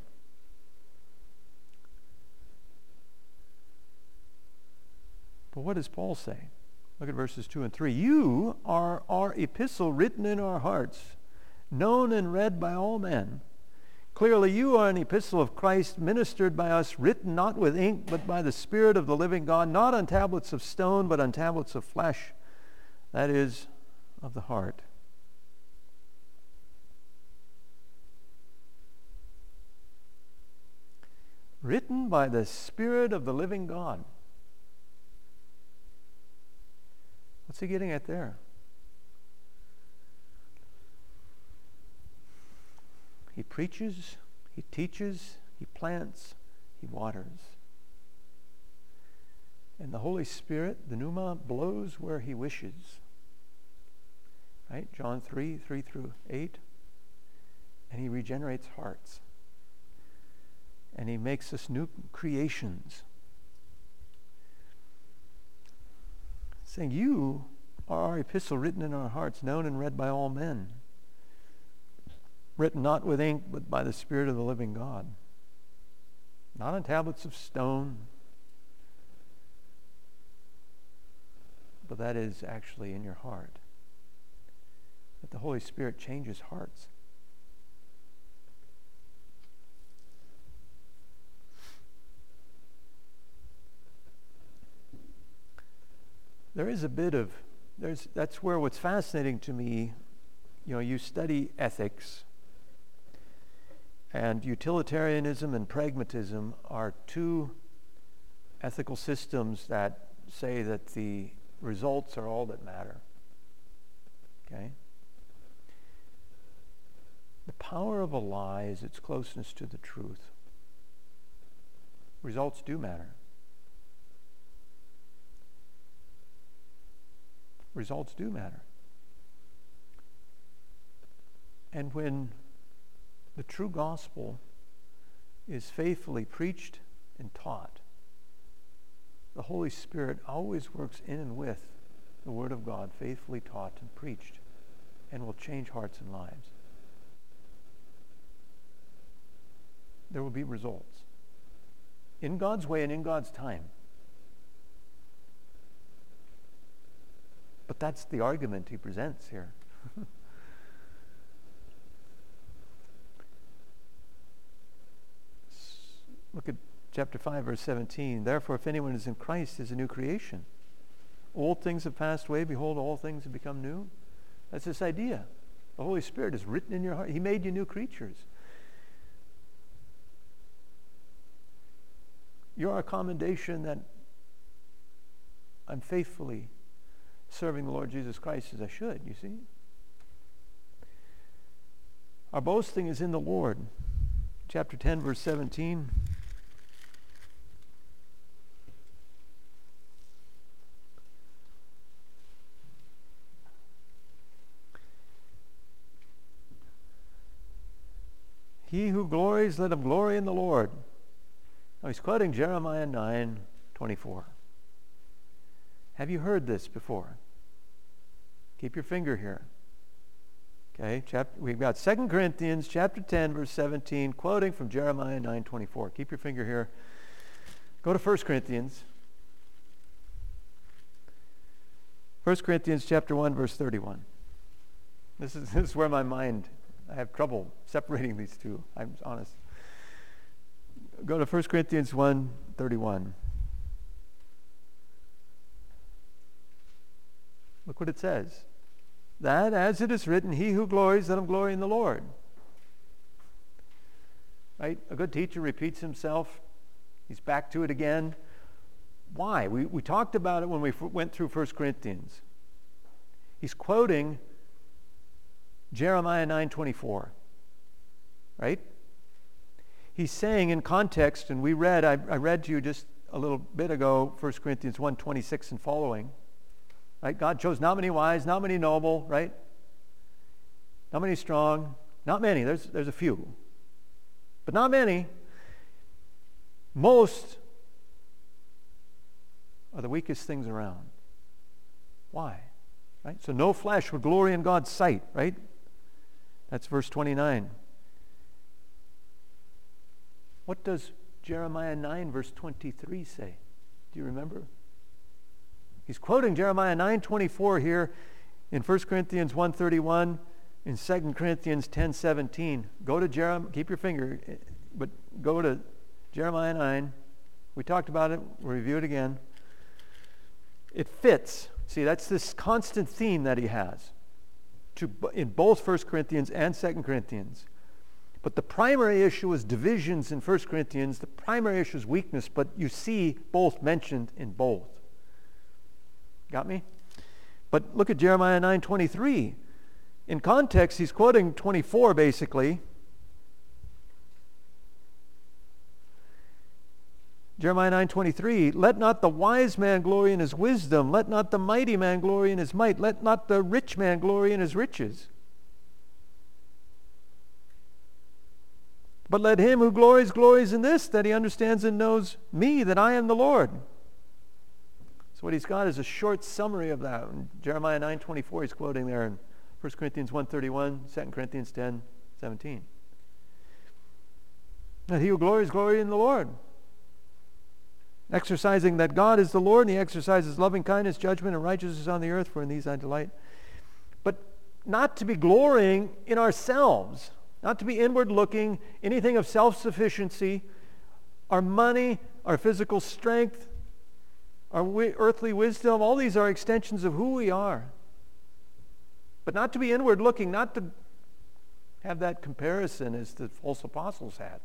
But what does Paul say? Look at verses two and three. You are our epistle written in our hearts, known and read by all men. Clearly you are an epistle of Christ, ministered by us, written not with ink, but by the Spirit of the living God, not on tablets of stone, but on tablets of flesh, that is, of the heart. Written by the Spirit of the living God. What's he getting at there? He preaches, he teaches, he plants, he waters. And the Holy Spirit, the pneuma, blows where he wishes. Right? John three, three through eight. And he regenerates hearts. And he makes us new creations. Saying, you are our epistle written in our hearts, known and read by all men. Written not with ink, but by the Spirit of the living God. Not on tablets of stone, but that is actually in your heart. That the Holy Spirit changes hearts. There is a bit of, there's that's where what's fascinating to me, you know, you study ethics, and utilitarianism and pragmatism are two ethical systems that say that the results are all that matter. Okay? The power of a lie is its closeness to the truth. Results do matter. Results do matter. And when the true gospel is faithfully preached and taught, the Holy Spirit always works in and with the Word of God, faithfully taught and preached, and will change hearts and lives. There will be results. In God's way and in God's time. But that's the argument he presents here. Look at chapter five, verse seventeen. Therefore, if anyone is in Christ, is a new creation. Old things have passed away. Behold, all things have become new. That's this idea. The Holy Spirit is written in your heart. He made you new creatures. You're a commendation that I'm faithfully serving the Lord Jesus Christ as I should, you see? Our boasting is in the Lord. Chapter ten, verse seventeen. He who glories, let him glory in the Lord. Now he's quoting Jeremiah nine twenty-four. Have you heard this before? Keep your finger here. Okay, chapter, we've got Second Corinthians chapter ten, verse seventeen, quoting from Jeremiah nine twenty-four. Keep your finger here. Go to First Corinthians. First Corinthians chapter one, verse thirty-one. This is, this is where my mind, I have trouble separating these two, I'm honest. Go to First Corinthians one, thirty-one. Look what it says. That, as it is written, he who glories, let him glory in the Lord. Right? A good teacher repeats himself. He's back to it again. Why? We, we talked about it when we f- went through First Corinthians. He's quoting Jeremiah nine twenty-four. Right? He's saying in context, and we read, I, I read to you just a little bit ago, First Corinthians one twenty-six and following. Right? God chose not many wise, not many noble, right? Not many strong, not many. There's, there's a few. But not many. Most are the weakest things around. Why? Right? So no flesh would glory in God's sight, right? That's verse twenty-nine. What does Jeremiah nine verse twenty-three say? Do you remember? He's quoting Jeremiah nine twenty-four here in First Corinthians one thirty-one, in Second Corinthians ten seventeen. Go to Jeremiah, keep your finger, but go to Jeremiah nine. We talked about it, we'll review it again. It fits. See, that's this constant theme that he has to, in both First Corinthians and Second Corinthians. But the primary issue is divisions in First Corinthians. The primary issue is weakness, but you see both mentioned in both. Got me? But look at Jeremiah nine twenty-three. In context, he's quoting twenty-four basically. Jeremiah nine twenty-three, let not the wise man glory in his wisdom, let not the mighty man glory in his might, let not the rich man glory in his riches. But let him who glories, glories in this, that he understands and knows me, that I am the Lord. So what he's got is a short summary of that. In Jeremiah nine twenty-four, he's quoting there in First Corinthians one thirty-one, Second Corinthians ten seventeen. That he who glories, glory in the Lord. Exercising that God is the Lord, and he exercises loving kindness, judgment, and righteousness on the earth, for in these I delight. But not to be glorying in ourselves, not to be inward looking, anything of self-sufficiency, our money, our physical strength, our wi- earthly wisdom, all these are extensions of who we are. But not to be inward looking, not to have that comparison as the false apostles had.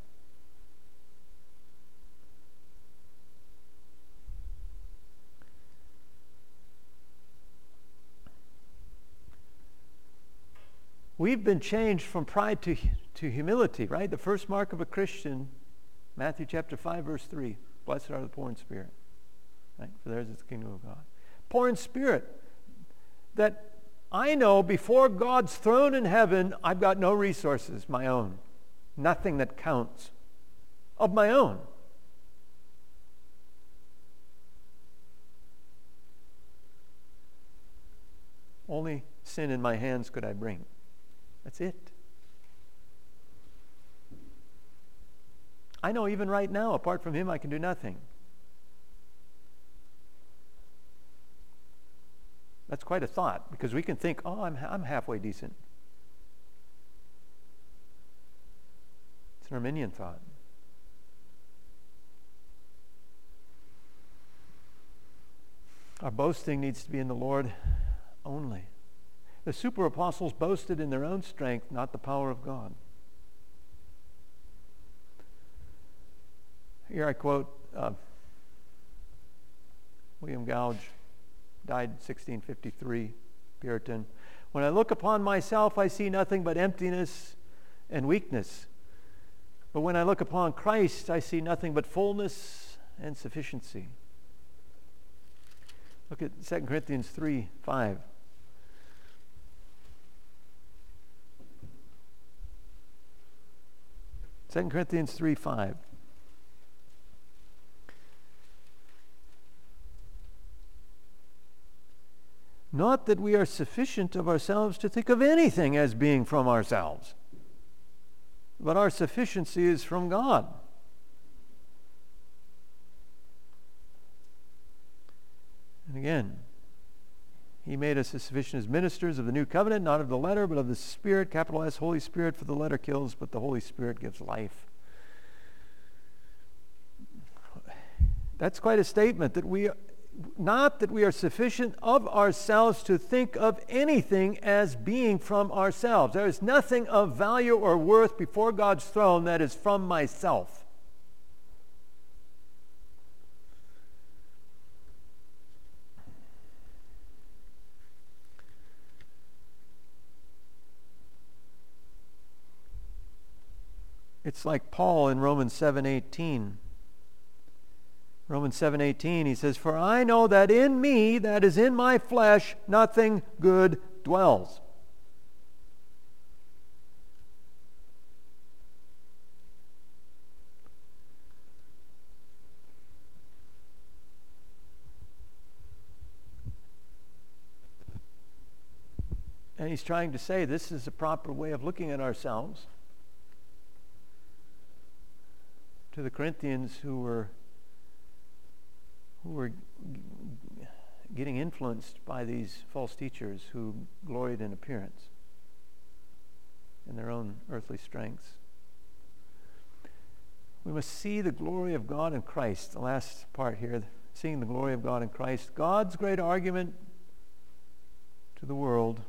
We've been changed from pride to, to humility, right? The first mark of a Christian, Matthew chapter five, verse three. Blessed are the poor in spirit. Right? For theirs is the kingdom of God. Poor in spirit. That I know before God's throne in heaven, I've got no resources, my own. Nothing that counts of my own. Only sin in my hands could I bring. That's it. I know even right now, apart from him, I can do nothing. That's quite a thought, because we can think, oh, I'm, I'm halfway decent. It's an Arminian thought. Our boasting needs to be in the Lord only. The super apostles boasted in their own strength, not the power of God. Here I quote uh, William Gouge, died sixteen fifty-three, Puritan. When I look upon myself, I see nothing but emptiness and weakness. But when I look upon Christ, I see nothing but fullness and sufficiency. Look at Second Corinthians three five. Second Corinthians three five. Not that we are sufficient of ourselves to think of anything as being from ourselves, but our sufficiency is from God. And again, he made us as sufficient as ministers of the new covenant, not of the letter, but of the Spirit, capital S, Holy Spirit, for the letter kills, but the Holy Spirit gives life. That's quite a statement, that we Not that we are sufficient of ourselves to think of anything as being from ourselves. There is nothing of value or worth before God's throne that is from myself. It's like Paul in Romans seven eighteen. Romans seven eighteen, he says, "For I know that in me, that is in my flesh, nothing good dwells." And he's trying to say this is a proper way of looking at ourselves. To the Corinthians who were who were getting influenced by these false teachers who gloried in appearance and their own earthly strengths. We must see the glory of God in Christ. The last part here, seeing the glory of God in Christ. God's great argument to the world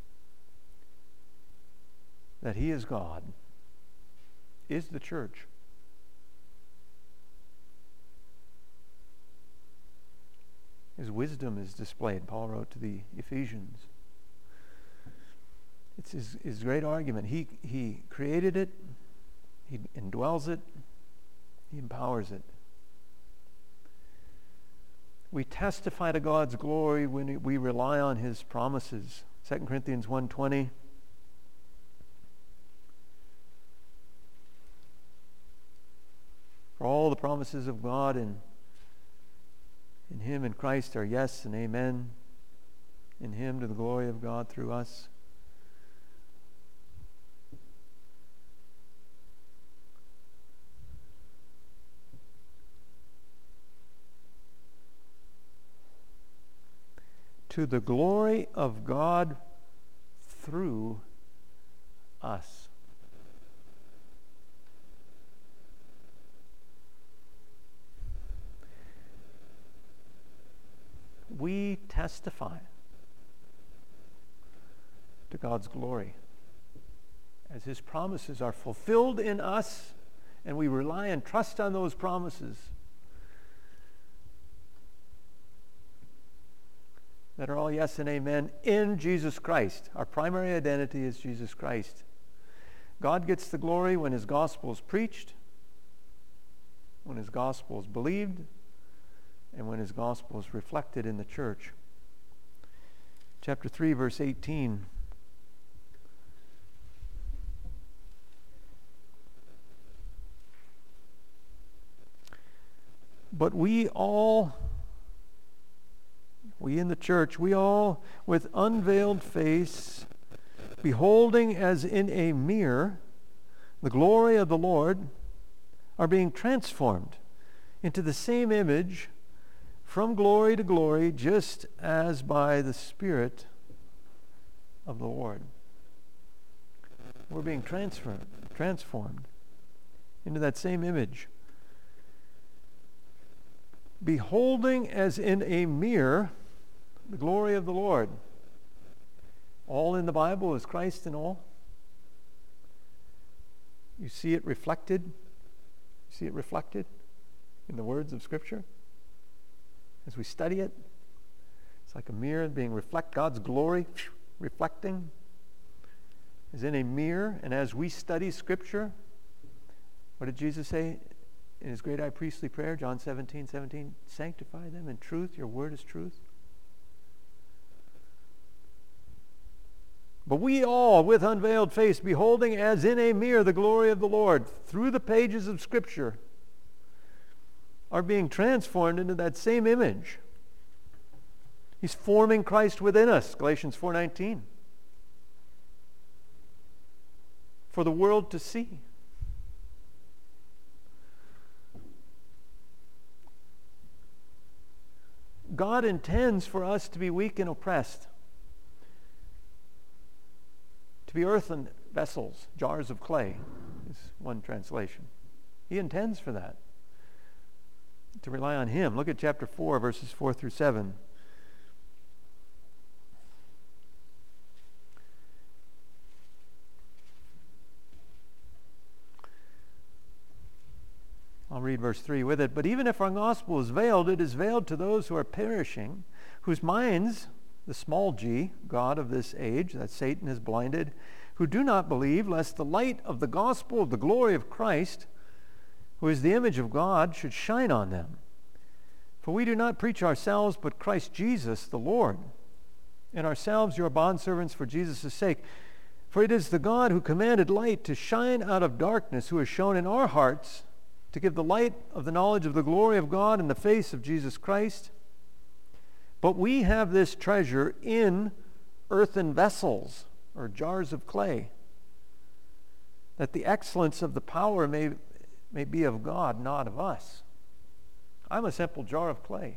that He is God is the church. His wisdom is displayed. Paul wrote to the Ephesians. It's his, his great argument. He, he created it. He indwells it. He empowers it. We testify to God's glory when we rely on His promises. Second Corinthians one twenty. For all the promises of God in In Him and Christ are yes and amen. In Him to the glory of God through us. To the glory of God through us. We testify to God's glory as His promises are fulfilled in us, and we rely and trust on those promises that are all yes and amen in Jesus Christ. Our primary identity is Jesus Christ. God gets the glory when His gospel is preached, when His gospel is believed, and when His gospel is reflected in the church. Chapter three, verse eighteen. But we all, we in the church, we all with unveiled face, beholding as in a mirror the glory of the Lord, are being transformed into the same image from glory to glory, just as by the Spirit of the Lord. We're being transferred, transformed into that same image. Beholding as in a mirror the glory of the Lord. All in the Bible is Christ in all. You see it reflected. You see it reflected in the words of Scripture. As we study it, it's like a mirror being reflect God's glory, reflecting, as in a mirror. And as we study Scripture, what did Jesus say in His great high priestly prayer, John seventeen seventeen? Sanctify them in truth. Your word is truth. But we all, with unveiled face, beholding as in a mirror the glory of the Lord, through the pages of Scripture, are being transformed into that same image. He's forming Christ within us, Galatians four nineteen. For the world to see. God intends for us to be weak and oppressed, to be earthen vessels, jars of clay, is one translation. He intends for that. to rely on him. Look at chapter four, verses four through seven. I'll read verse three with it. But even if our gospel is veiled, it is veiled to those who are perishing, whose minds, the small g, God of this age, that Satan has blinded, who do not believe, lest the light of the gospel of the glory of Christ, who is the image of God, should shine on them. For we do not preach ourselves, but Christ Jesus the Lord, and ourselves your bondservants for Jesus' sake. For it is the God who commanded light to shine out of darkness, who has shown in our hearts to give the light of the knowledge of the glory of God in the face of Jesus Christ. But we have this treasure in earthen vessels, or jars of clay, that the excellence of the power may, may be of God, not of us. I'm a simple jar of clay.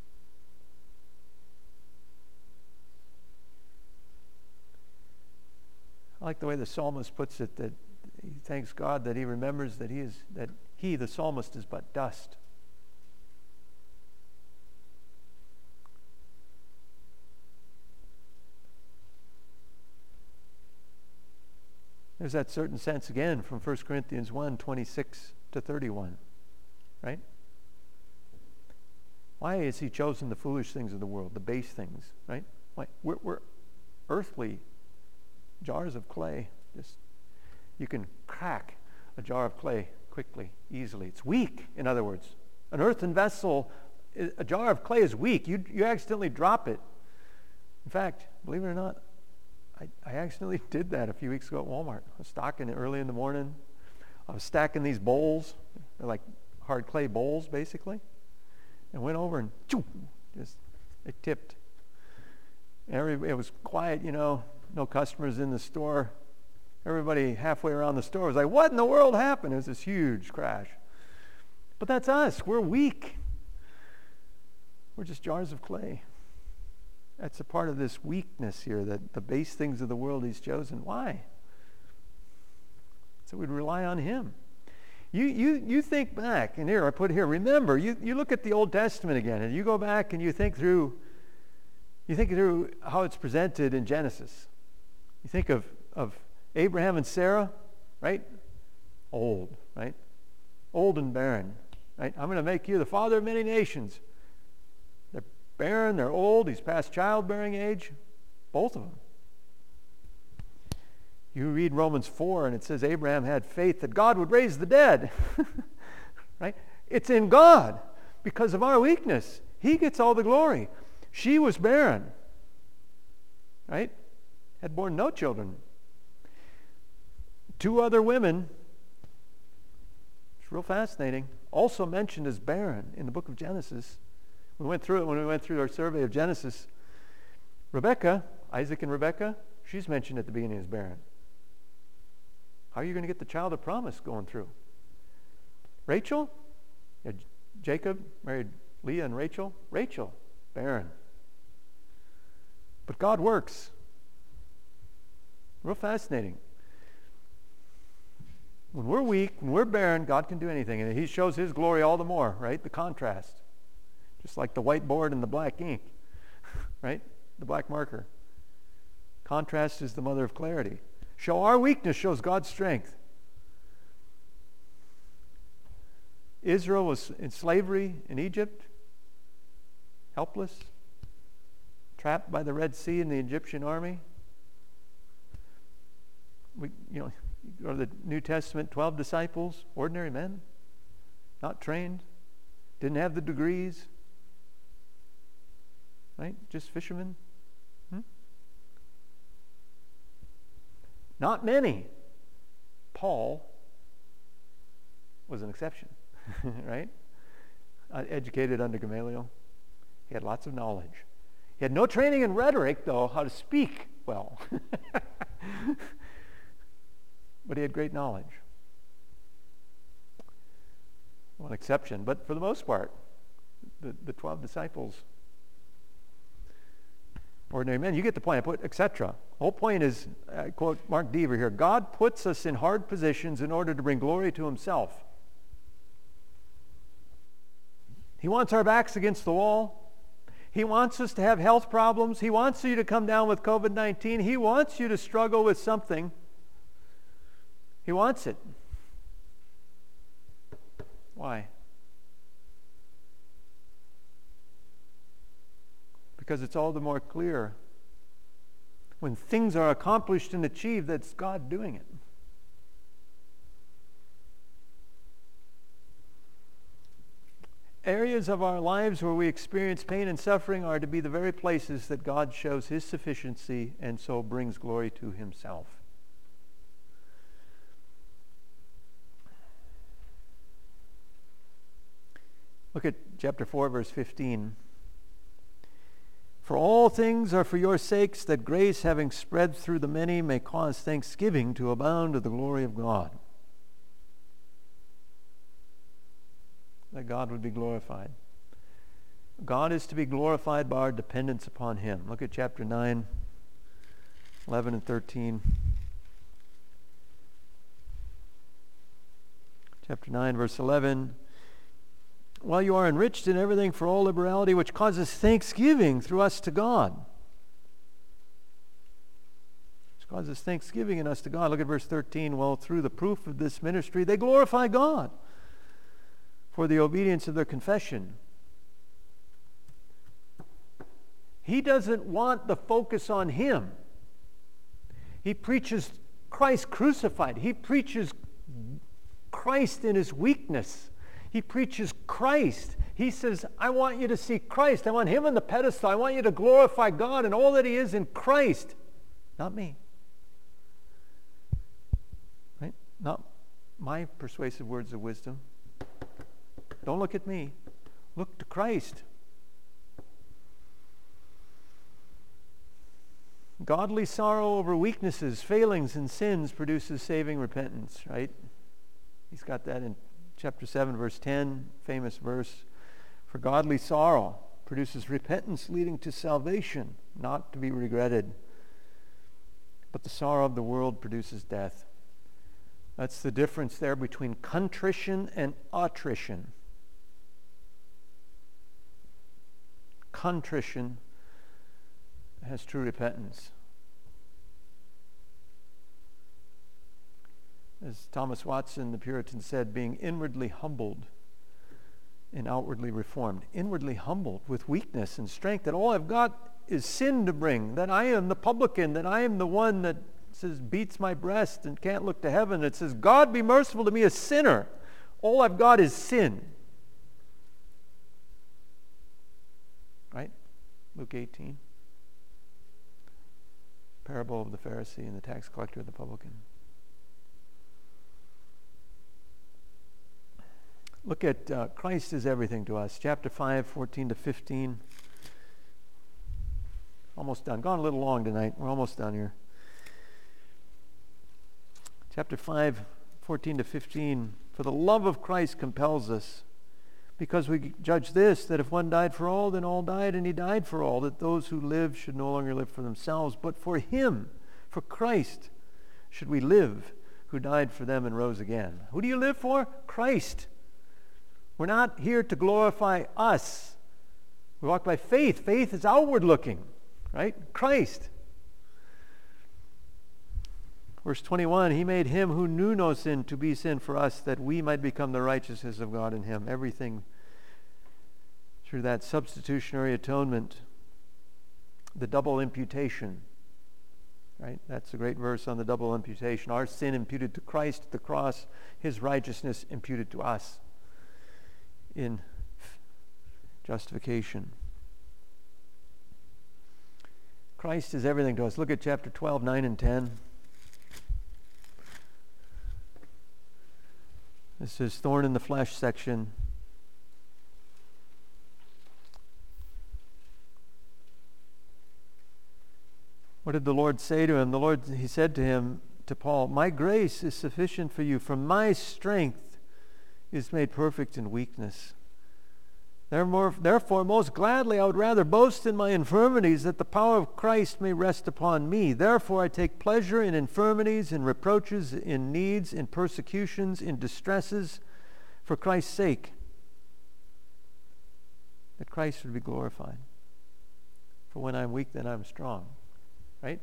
I like the way the psalmist puts it, that he thanks God that he remembers that he is that he, the psalmist, is but dust. There's that certain sense again from First Corinthians one, twenty-six to thirty-one, right? Why has he chosen the foolish things of the world, the base things, right? Why? We're, we're earthly jars of clay. Just you can crack a jar of clay quickly, easily. It's weak, in other words. An earthen vessel, a jar of clay is weak. You, you accidentally drop it. In fact, believe it or not, I, I accidentally did that a few weeks ago at Walmart. I was stocking it early in the morning. I was stacking these bowls. They're like hard clay bowls, basically. And went over and choo, just it tipped. Every, it was quiet, you know, no customers in the store. Everybody halfway around the store was like, what in the world happened? It was this huge crash. But that's us. We're weak. We're just jars of clay. That's a part of this weakness here, that the base things of the world he's chosen. Why? So we'd rely on him. You you you think back, and here I put here, remember, you, you look at the Old Testament again, and you go back and you think through you think through how it's presented in Genesis. You think of, of Abraham and Sarah, right? Old, right? Old and barren, right? I'm going to make you the father of many nations. They're barren, they're old, he's past childbearing age, both of them. You read Romans four and it says Abraham had faith that God would raise the dead, right? It's in God because of our weakness. He gets all the glory. She was barren, right? Had borne no children. Two other women, it's real fascinating, also mentioned as barren in the book of Genesis. We went through it when we went through our survey of Genesis. Rebecca, Isaac and Rebecca, she's mentioned at the beginning as barren. How are you going to get the child of promise going through? Rachel, yeah, Jacob married Leah and Rachel. Rachel, barren. But God works. Real fascinating. When we're weak, when we're barren, God can do anything. And he shows his glory all the more, right? The contrast. Just like the whiteboard and the black ink, right? The black marker. Contrast is the mother of clarity. Show our weakness shows God's strength. Israel was in slavery in Egypt, helpless, trapped by the Red Sea and the Egyptian army. We, you know, you go to the New Testament, twelve disciples, ordinary men, not trained, didn't have the degrees, right? Just fishermen. Hmm? Not many. Paul was an exception, right? Uh, educated under Gamaliel. He had lots of knowledge. He had no training in rhetoric, though, how to speak well. But he had great knowledge. One exception, but for the most part, the, the twelve disciples, ordinary men. You get the point. I put et cetera. The whole point is, I quote Mark Deaver here, God puts us in hard positions in order to bring glory to himself. He wants our backs against the wall. He wants us to have health problems. He wants you to come down with covid nineteen. He wants you to struggle with something. He wants it. Why? Because it's all the more clear when things are accomplished and achieved that it's God doing it. Areas of our lives where we experience pain and suffering are to be the very places that God shows His sufficiency and so brings glory to Himself. Look at chapter four, verse fifteen. For all things are for your sakes, that grace, having spread through the many, may cause thanksgiving to abound to the glory of God. That God would be glorified. God is to be glorified by our dependence upon Him. Look at chapter nine, eleven and thirteen. Chapter nine, verse eleven. While you are enriched in everything for all liberality, which causes thanksgiving through us to God. Which causes thanksgiving in us to God. Look at verse thirteen. Well, through the proof of this ministry, they glorify God for the obedience of their confession. He doesn't want the focus on Him. He preaches Christ crucified. He preaches Christ in His weakness. He preaches Christ. He says, I want you to see Christ. I want Him on the pedestal. I want you to glorify God and all that He is in Christ. Not me. Right? Not my persuasive words of wisdom. Don't look at me. Look to Christ. Godly sorrow over weaknesses, failings, and sins produces saving repentance, right? He's got that in chapter seven, verse ten, famous verse. For godly sorrow produces repentance leading to salvation, not to be regretted. But the sorrow of the world produces death. That's the difference there between contrition and attrition. Contrition has true repentance. As Thomas Watson, the Puritan, said, being inwardly humbled and outwardly reformed. Inwardly humbled with weakness and strength, that all I've got is sin to bring, that I am the publican, that I am the one that says beats my breast and can't look to heaven. It says, God be merciful to me, a sinner. All I've got is sin. Right? Luke eighteen. Parable of the Pharisee and the tax collector and the publican. Look at uh, Christ is everything to us. Chapter five, fourteen to fifteen. Almost done. Gone a little long tonight. We're almost done here. Chapter five, fourteen to fifteen. For the love of Christ compels us, because we judge this, that if one died for all, then all died, and He died for all, that those who live should no longer live for themselves, but for Him, for Christ, should we live, who died for them and rose again. Who do you live for? Christ. We're not here to glorify us. We walk by faith. Faith is outward looking, right? Christ. Verse twenty-one, He made Him who knew no sin to be sin for us, that we might become the righteousness of God in Him. Everything through that substitutionary atonement, the double imputation, right? That's a great verse on the double imputation. Our sin imputed to Christ at the cross, His righteousness imputed to us in justification. Christ is everything to us. Look at chapter twelve, nine and ten. This is thorn in the flesh section. What did the Lord say to him? The Lord, He said to him, to Paul, my grace is sufficient for you, for my strength is made perfect in weakness. Therefore, most gladly I would rather boast in my infirmities, that the power of Christ may rest upon me. Therefore I take pleasure in infirmities, in reproaches, in needs, in persecutions, in distresses, for Christ's sake. that Christ would be glorified. For when I'm weak, then I'm strong. Right?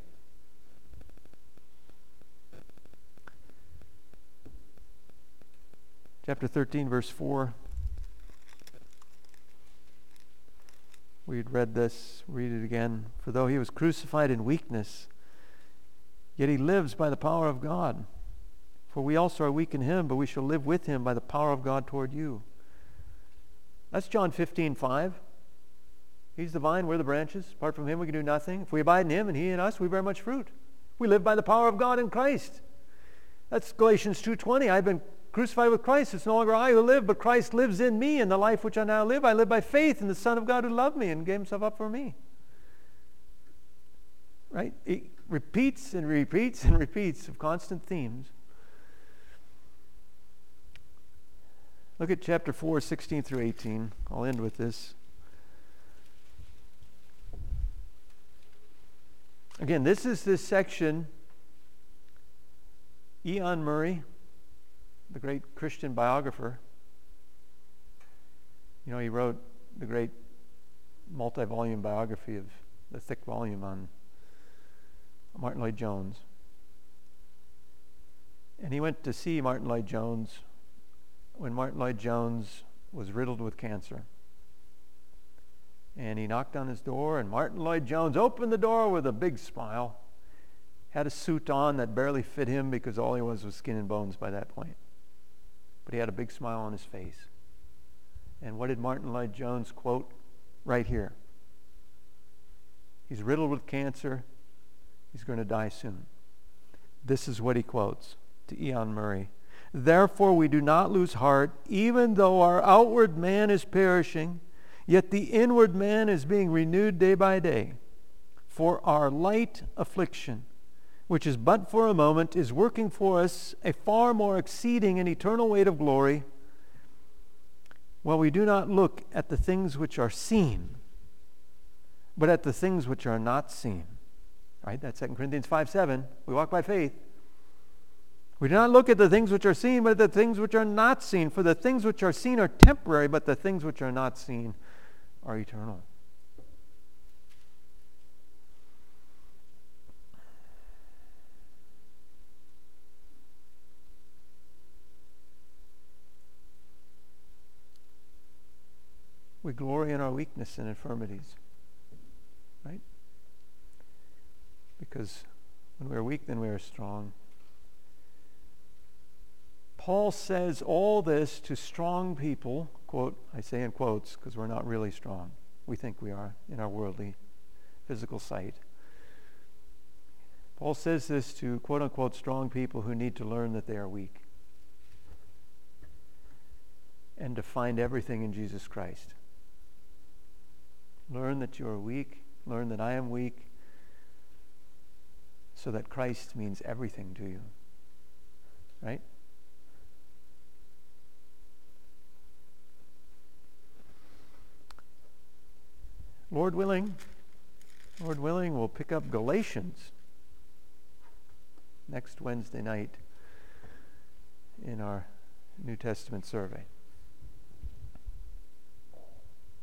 Chapter thirteen, verse four. We had read this. Read it again. For though he was crucified in weakness, yet he lives by the power of God. For we also are weak in him, but we shall live with him by the power of God toward you. That's John fifteen five. He's the vine, we're the branches. Apart from him, we can do nothing. If we abide in him and he in us, we bear much fruit. We live by the power of God in Christ. That's Galatians two twenty. I've been crucified with Christ. It's no longer I who live, but Christ lives in me. And the life which I now live, I live by faith in the Son of God who loved me and gave himself up for me. Right? It repeats and repeats and repeats of constant themes. Look at chapter four, sixteen through eighteen. I'll end with this. Again, this is this section. Ian Murray, the great Christian biographer, you know, he wrote the great multi-volume biography of the thick volume on Martin Lloyd-Jones. And he went to see Martin Lloyd-Jones when Martin Lloyd-Jones was riddled with cancer. And he knocked on his door, and Martin Lloyd-Jones opened the door with a big smile, had a suit on that barely fit him because all he was was skin and bones by that point. But he had a big smile on his face. And what did Martin Lloyd-Jones quote right here? He's riddled with cancer. He's going to die soon. This is what he quotes to Ian Murray. Therefore we do not lose heart, even though our outward man is perishing, yet the inward man is being renewed day by day. For our light affliction, which is but for a moment, is working for us a far more exceeding and eternal weight of glory, while we do not look at the things which are seen, but at the things which are not seen. Right? That's Second Corinthians five seven. We walk by faith. We do not look at the things which are seen, but at the things which are not seen. For the things which are seen are temporary, but the things which are not seen are eternal. We glory in our weakness and infirmities. Right? Because when we are weak, then we are strong. Paul says all this to strong people, quote, I say in quotes because we're not really strong. We think we are in our worldly physical sight. Paul says this to quote unquote strong people who need to learn that they are weak and to find everything in Jesus Christ. Learn that you are weak. Learn that I am weak so that Christ means everything to you. Right? Lord willing, Lord willing, we'll pick up Galatians next Wednesday night in our New Testament survey.